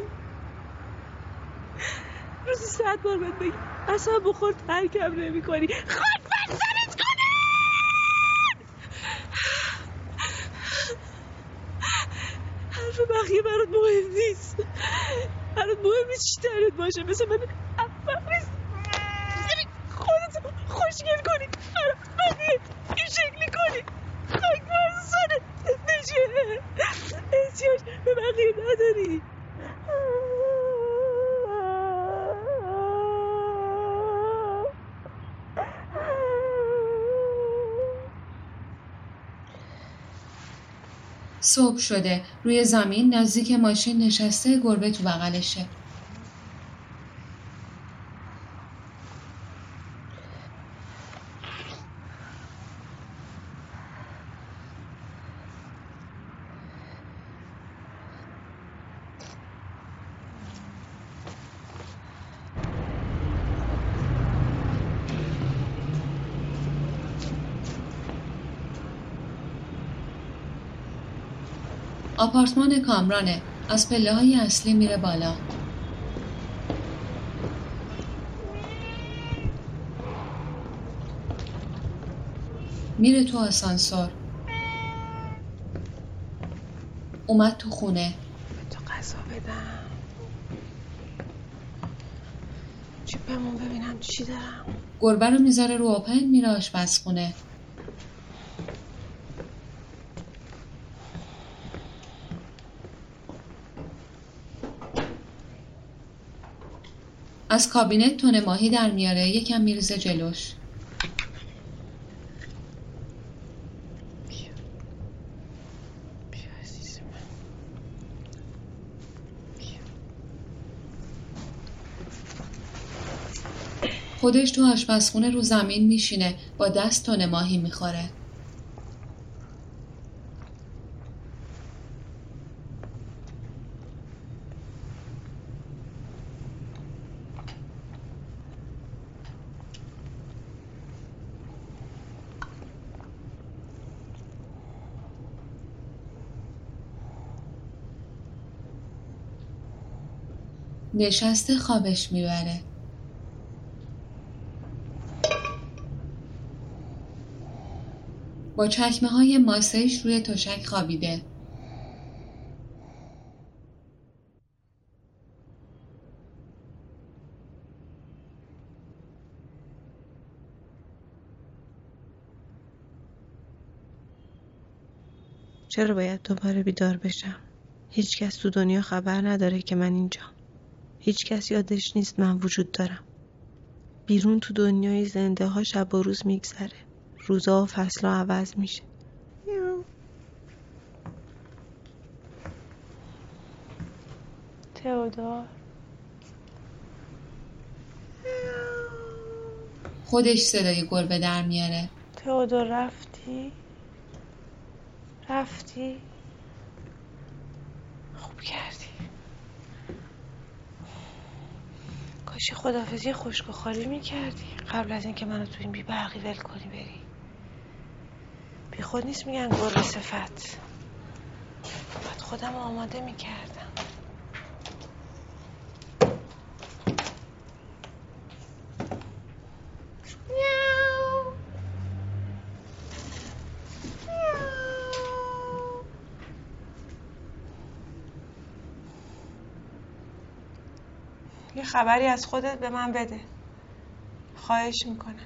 روزی صد بار بهت بگه اصلا بخور ترکم نمی کنی. خود بسرت کنه. حرف بقیه برات مهم نیست. برات مهم نیست چی ترت باشه. مثل من افقریست خودت خوشگل کنی. بقیه این شکلی کنی. خاک بر سرت نشه. احتیاج به بقیه نداری. صبح شده. روی زمین نزدیک ماشین نشسته. گربه تو بغلشه. آپارتمان کامرانه. از پله‌های اصلی میره بالا. میره تو آسانسور. اومد تو خونه. تو غذا بدم. جیبمون ببینم چی دارم. گربه رو میذاره رو اوپن. میره آشپزخونه. از کابینت تونه ماهی در میاره. یکم میریزه جلوش. خودش تو آشپزخونه رو زمین میشینه. با دست تونه ماهی میخوره. نشسته خوابش میبره. با چکمه های ماسه‌اش روی تشک خوابیده. چرا باید دوباره بیدار بشم؟ هیچ کس تو دنیا خبر نداره که من اینجام. هیچ کس یادش نیست من وجود دارم. بیرون تو دنیای زنده ها شب و روز میگذره. روزا و فصلا عوض میشه. تئودور خودش صدای گربه در میاره. تئودور رفتی؟ رفتی؟ خوب کردی. کاشی خداحافظی خشک و خالی میکردی قبل از اینکه منو تو این بی برقی ول کنی بری. بی خود نیست میگن گربه صفت. باید خودم آماده میکردم. یه خبری از خودت به من بده. خواهش میکنم.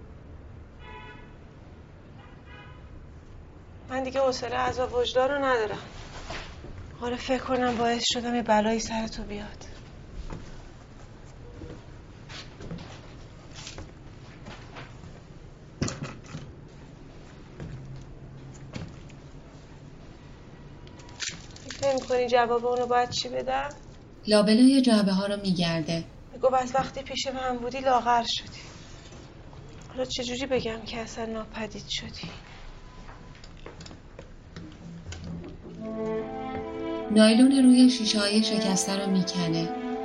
من دیگه حوصله عذاب وجدان رو ندارم. آره فکر کنم باعث شدم یه بلایی سر تو بیاد. فکر می‌کنی جواب اونو باید چی بدم؟ لابلای جعبه ها رو میگرده. میگو بس وقتی پیش من بودی لاغر شدی. حالا چجوری بگم که اصلا ناپدید شدی؟ نایلون روی شیشه های شکسته رو میکنه.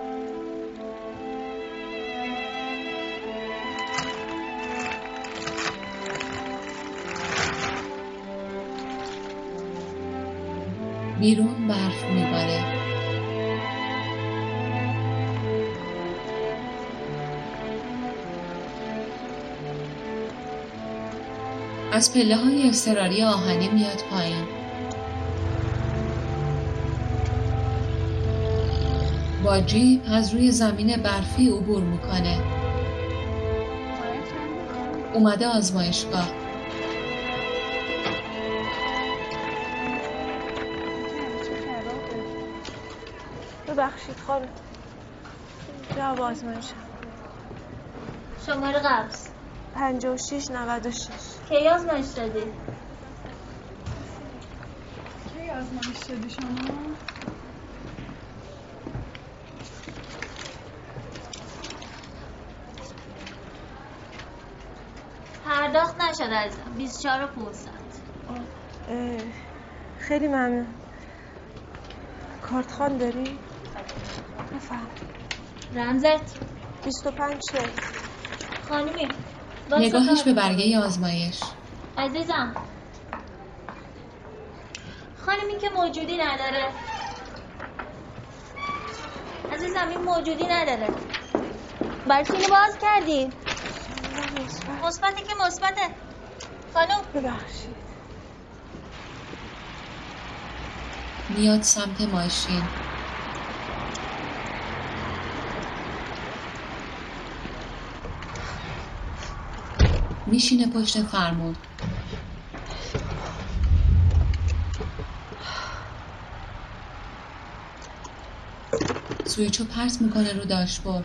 بیرون برف میباره. از پله های اضطراری آهنی میاد پایین. با جیپ از روی زمین برفی عبور میکنه. اومده آزمایشگاه. ببخشید خانم. جواب آزمایشم. شماره قبض پنجاه و شش نود و شش. کی آزمایش دادی؟ کی آزمایش دادی شما؟ پرداخت نشد عزیزم. بیست و چهار و پانصد. خیلی ممنون. کارت خان داری؟ بفهم. رمزت؟ بیست و پنج چهل. خانمی نگاهش به برگه آزمایش. عزیزم خانمی که موجودی نداره. عزیزم این موجودی نداره. برای چی اینو باز کردی؟ مثبته که مثبته. خانم ببخشید. میاد سمت ماشین. میشینه پشت فرمون. سویچو پرت میکنه رو داشبورد.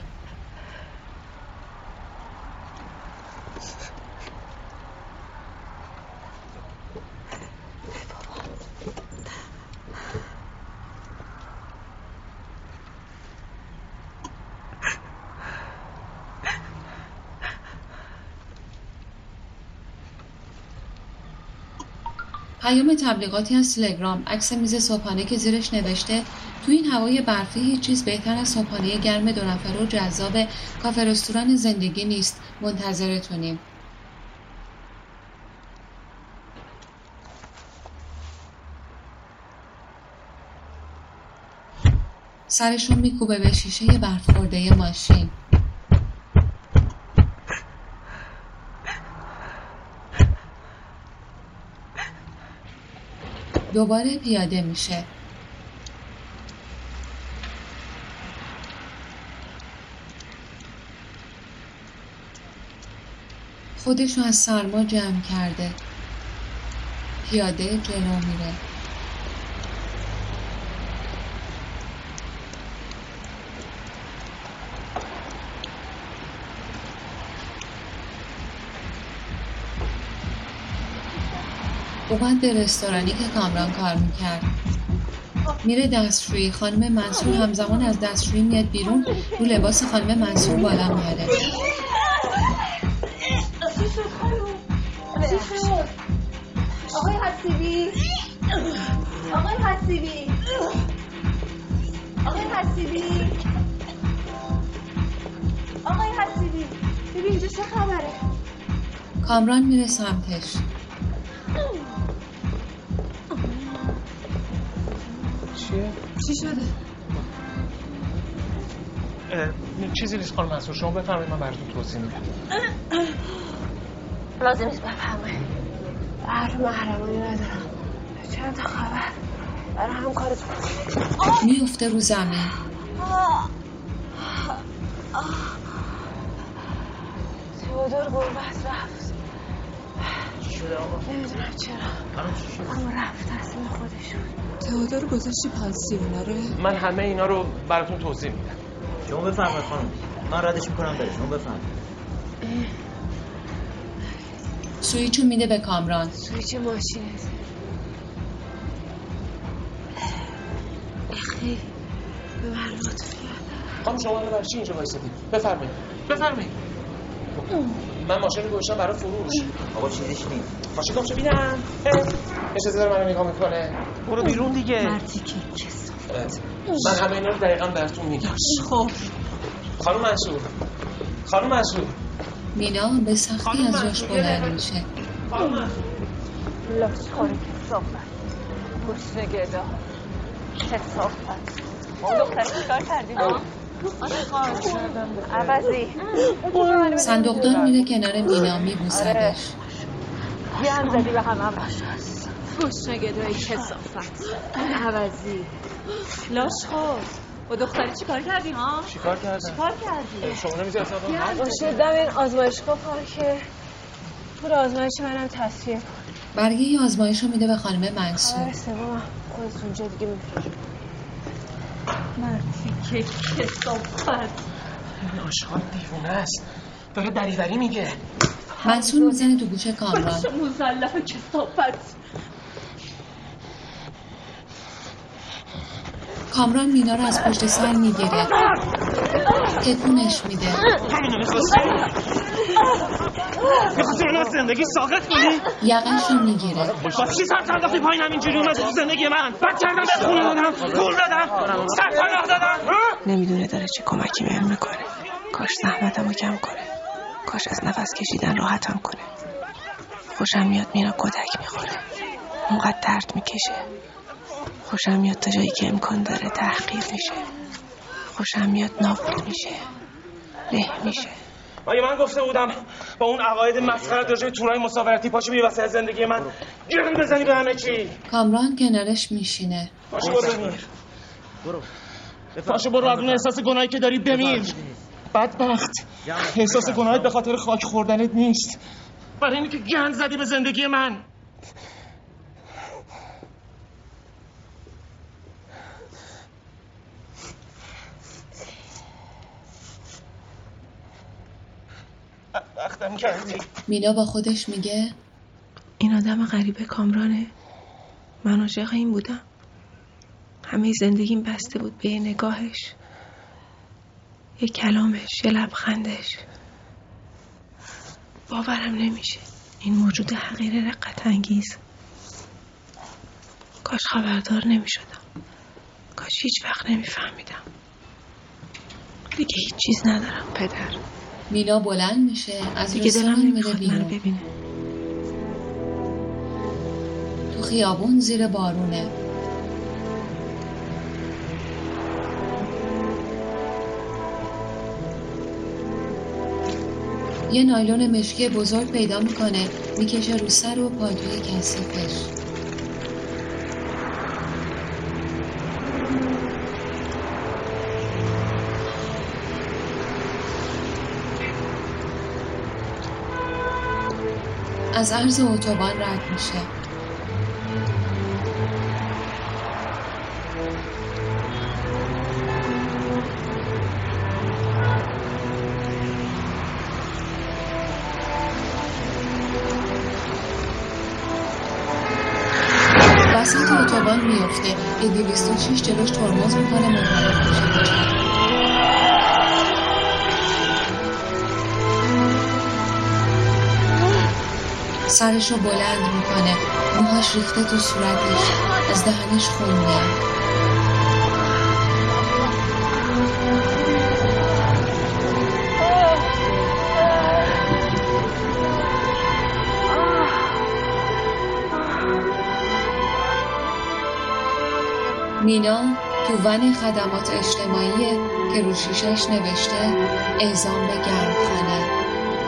پیام تبلیغاتی از تلگرام، عکس میز صبحانه که زیرش نوشته تو این هوای برفی هیچ چیز بهتر از صبحانه گرم دو نفره و جذاب کافه رستوران زندگی نیست. منتظرتونیم. سرشون میکوبه به شیشه برف خورده ماشین. دوباره پیاده میشه. خودشو از سرما جمع کرده. پیاده جلو میره. اومد به رستورانی که کامران کار میکرد. میره دستشویی. خانم منصور همزمان از دستشویی میاد بیرون، رو لباس خانم منصور بالا میاره. آقای حسیبی آقای حسیبی آقای حسیبی آقای حسیبی ببین اینجا چه خبره؟ کامران میره سمتش. چیه؟ چی شده؟ چیزی نیست خانم منصور، شما بفرمایید من براتون توضیح میدم. لازم نیست بفرمایید. هر محرمانی ندارم. چند تا خبر برای هم کارتون میفته رو زمین. تئودور گربت رفت. چی شده آقا؟ نمیدونم چرا اما رفت، تصمیم خودش بود. تئودور گذاشتی پانسیوناره؟ من همه اینا رو براتون توضیح میدم. شما بفرمایید خانم، من ردش میکنم بره. شما بفرمایید. سویچو میده به کامران. سویچ ماشینت. خیلی به من لطف کرد. خانم شما برای چی اینجا وایسادید؟ بفرمایید بفرمایید. من ماشین رو گذاشتم برای فروش. آقا چیزیش نیست. ماشین گم شو بینم. اجازه داره منو نگاه میکنه. برو بیرون دیگه. مردی که کسافت. من همه اینا رو دقیقاً براتون میگم. خب خانم منصور خانم منصور مینا به سختی از جاش بلند میشه. لاش خوره کسافت. گوش نگدا کسافت. اون دختر چیکار کردی؟ عوضی صندوقدار میره کنار مینا میبوسدش. گند زدی به همه باش. گوش نگدای کسافت. عوضی لاش خور. با دختری چی کار کردی ها؟ چی کار کردن؟ چی کار کردی؟ شما نمیزی اصلا با شدم این آزمایشگاه پارکه پور آزمایش منم تصفیه کن. برگه آزمایش رو میده به خانم منصور. آره سبا خودت اونجا دیگه میفرم. مردی که کسافت. این آشغال دیوونه است، داره دریوری میگه. منصور میزنه تو گوش کامران. باشه مزلف کسافت. کامران مینا رو از پشت سر میگیره، تکونش میده. همینو میخواستی؟ میخواستی منو زندگی ساقط کنی؟ یقش رو میگیره. با چی سر تنداختی پایینم اینجوری اومدی تو زندگی من؟ بد کردم به خونه دادم، پول دادم، سر پناه دادم. نمیدونه داره چه کمکی بهم میکنه. کاش زحمتمو کم کنه، کاش از نفس کشیدن راحتم کنه. خوشم میاد مینا کدک میخوره، اونقدر درد میکشه. خوشم میاد تا جایی که امکان داره تحقیر میشه. خوشم میاد نابود میشه، له میشه. مگه من گفته بودم با اون عقاید مسخره راجع به تورای مسافرتی پاشو بی واسه زندگی من گیر بزنی به همه چی؟ کامران کنارش میشینه. پاشو برو بمیر. برو. پاشو برو از اون احساس گناهی که داری بمیر. بدبخت. احساس گناهت به خاطر خاک خوردنت نیست، برای اینکه گند زدی به زندگی من. بدبختم کردی. مینا با خودش میگه این آدم غریبه کامرانه. من عاشق این بودم، همه زندگیم بسته بود به یه نگاهش، یه کلامش، یه لبخندش. باورم نمیشه این موجود حقیر رقت انگیز. کاش خبردار نمیشدم، کاش هیچ وقت نمیفهمیدم. دیگه هیچ چیز ندارم پدر. مینا بلند میشه از دیگه دلم رستوران میره نمیخواد منو بیرون. ببینه. تو خیابون زیر بارونه. یه نایلون مشکی بزرگ پیدا میکنه، میکشه رو سر و پالتوی کثیفش. از عرض اتوبان رد میشه. وسط اتوبان اتوبان میفته که دویست و شش جلوش ترمز میکنه منحرف میشه به چپ. سرشو بلند میکنه، موهاش ریخته تو صورتش، از دهنش خون میاد. مینا تو ون خدمات اجتماعی که رو شیشش نوشته اعزام به گرمخانه.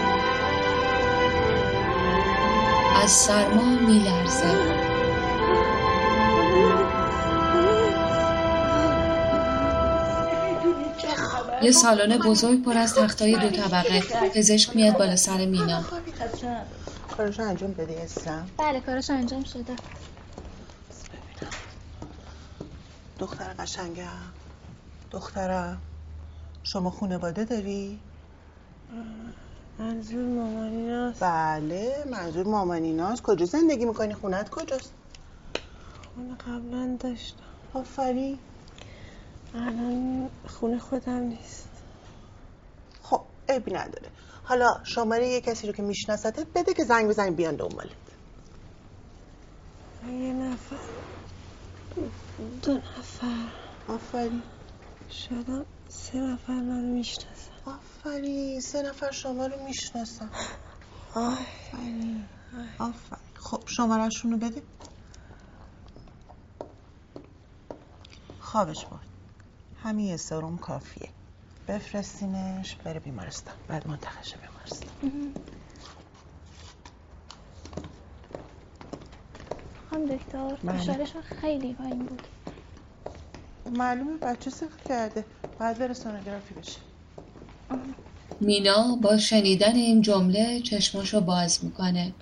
از سرما میلرزه. یه سالن بزرگ پر از تختای دو طبقه. پزشک میاد بالا سر مینا. کارشو انجام بدی اسلام؟ بله کارشو انجام شده. دختر قشنگم، دخترم شما خانواده داری؟ منظور مامانیناست. بله منظور مامانیناست. کجا زندگی میکنی؟ خونت کجاست؟ خونه قبلا داشتم. آفرین. الان خونه خودم نیست. خب عیبی نداره. حالا شماره یه کسی رو که میشناستت بده که زنگ بزنی بیان دنبالت. یه نفر دو نفر. آفرین. شدم سه نفر منو میشناسن. آفرین سه نفر شما رو میشناسن. آفرین آفرین. خب شماره‌شون رو بده. خوابش بود. همین یه سرم کافیه. بفرستینش بره بیمارستان. بعد منتقل شه بیمارستان. خانم دکتر فشارش خیلی پایین بود. معلومه بچه سخت کرده. باید بره سونوگرافی بشه. مینا با شنیدن این جمله چشماشو باز میکنه.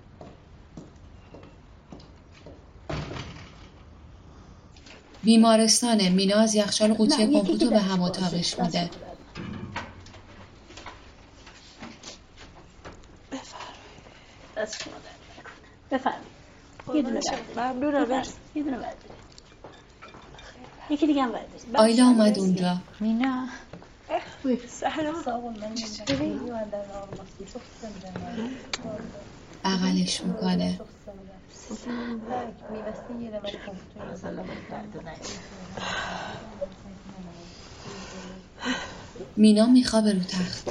بیمارستانه. مینا از یخچال قوطی کمپوتو به هم اتاقش میده. بفرمایید. یه دونه ممنونم. یه دونه بعد. یکی دیگه هم بعد. آیلا اومد اونجا. مینا سلام. بغلش میکنه. مینا میخوابه رو تخت.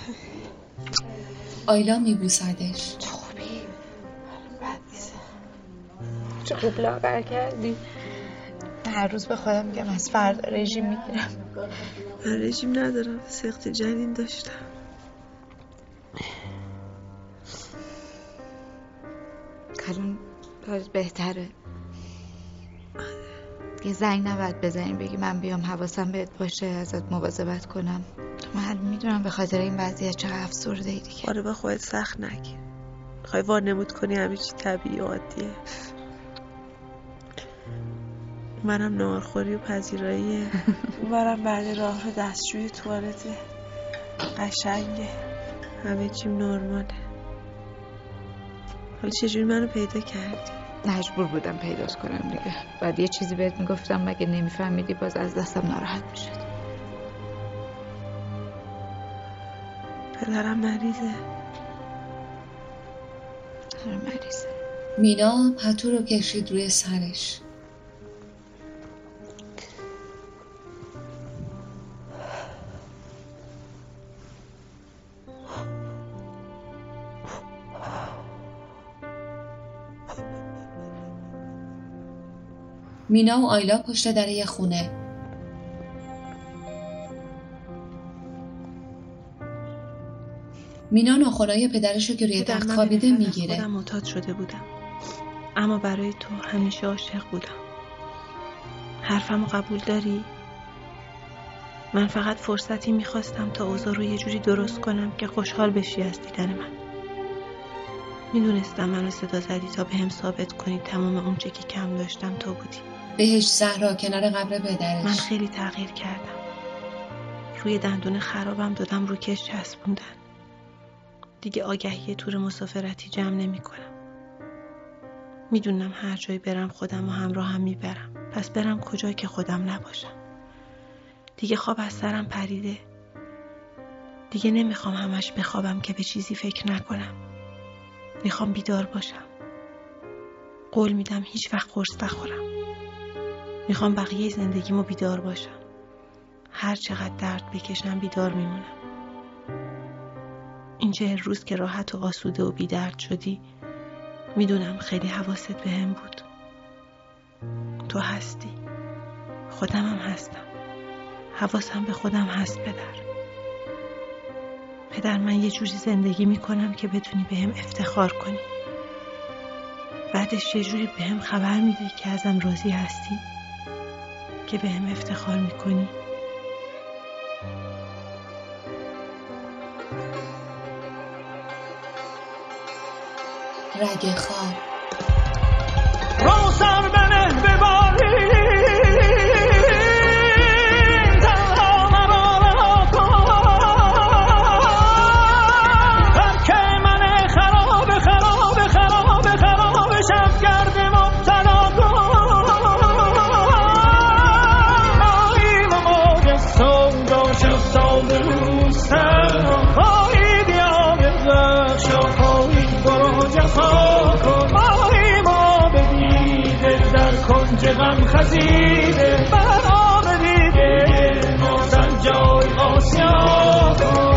آیلا میبوسدش. چه خوب لاغر کردی. هر روز به خودم میگم از فردا رژیم میگیرم. من رژیم ندارم. سقط جنین داشتم. الان حالت بهتره. یه زنگ نباید بزنیم بگی من بیام حواسم بهت باشه ازت مواظبت کنم. من میدونم به خاطر این وضعیت چقدر افسرده ای دیگه. آره با خودت سخت نگیر. میخوای وانمود کنی همه چی طبیعی و عادیه. منم ناهارخوری و پذیراییه. منم بعد راه دستشوی توالت قشنگه. همه چیم نرماله. حالا چجوری منو پیدا کردی؟ مجبور بودم پیداش کنم دیگه. بعد یه چیزی بهت میگفتم مگه نمیفهمیدی باز از دستم ناراحت میشد. پدرم مریضه. آره مریضه. مینا پتو رو کشید روی سرش. مینا و آیلا پشت در یه خونه. مینا ناخنای پدرشو که روی تخت خوابیده میگیره. خودم معتاد شده بودم، اما برای تو همیشه عاشق بودم. حرفمو قبول داری؟ من فقط فرصتی میخواستم تا اوضاع رو یه جوری درست کنم که خوشحال بشی از دیدن من. میدونستم منو صدا زدی تا به هم ثابت کنی تمام اون چه که کم داشتم تو بودی. بهش زهرا کنار قبر پدرش. من خیلی تغییر کردم. روی دندون خرابم دادم رو کش چسبوندن. دیگه آگهی تور مسافرتی جمع نمی کنم. میدونم هر جایی برم خودم و همراه هم میبرم. پس برم کجا که خودم نباشم. دیگه خواب از سرم پریده. دیگه نمیخوام همش بخوابم که به چیزی فکر نکنم. میخوام بیدار باشم. قول میدم هیچ وقت قرص نخورم. میخوام بقیه زندگیمو بیدار باشم. هر چقدر درد بکشم بیدار میمونم. این چهل روز که راحت و آسوده و بی درد شدی، میدونم خیلی حواست بهم بود. تو هستی، خودم هم هستم. حواسم به خودم هست پدر. پدر من یه جوری زندگی میکنم که بتونی بهم افتخار کنی. بعدش یه جوری بهم خبر میدی که ازم راضی هستی، که بهم افتخار میکنی. رگ خواب رو سر بنه بباری تنها مرا رها کن. ترک من خراب خراب خراب خراب شب گرد مبتلا کن. آییم و موج سودا شد تا به روستر. آیی بیا به بخش و پایی برو جفا کن. آیی ما بدیده در کنج غم خزیده. بر آب دیده مازن جای آسیا کن.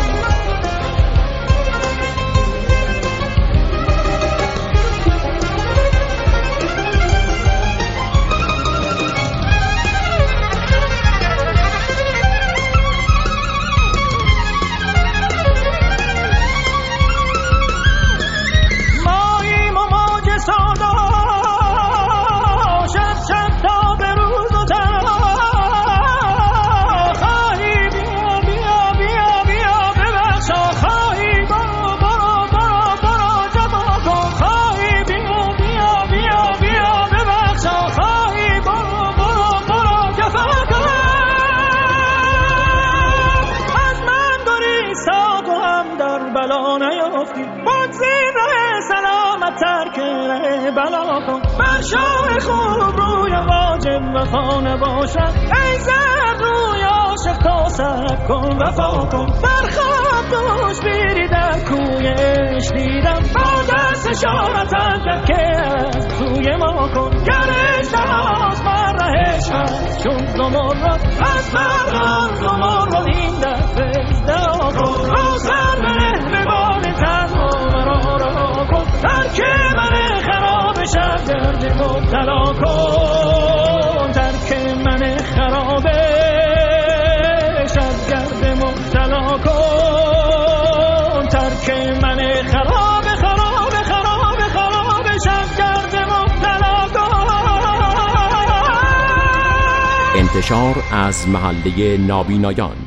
بر شاه خوب روی واجب وفا نباشد. ای زرد روی عاشق تا سر کن وفا کن. در خواب دوش بیری در کویش دیدم. با دست اشارتن که از سوی ما کن. گرش دراز بر رهش هست چون زمرد. از بران زمرد این دست ازدعا کن. رو سر بره به بال تنها مرا رها کن. ترک من خراب شب گرد مبتلا کن. ترک من خراب شب گرد مبتلا کن. ترک من خراب خراب خراب خراب شب گرد مبتلا کن. انتشار از محله نابینایان.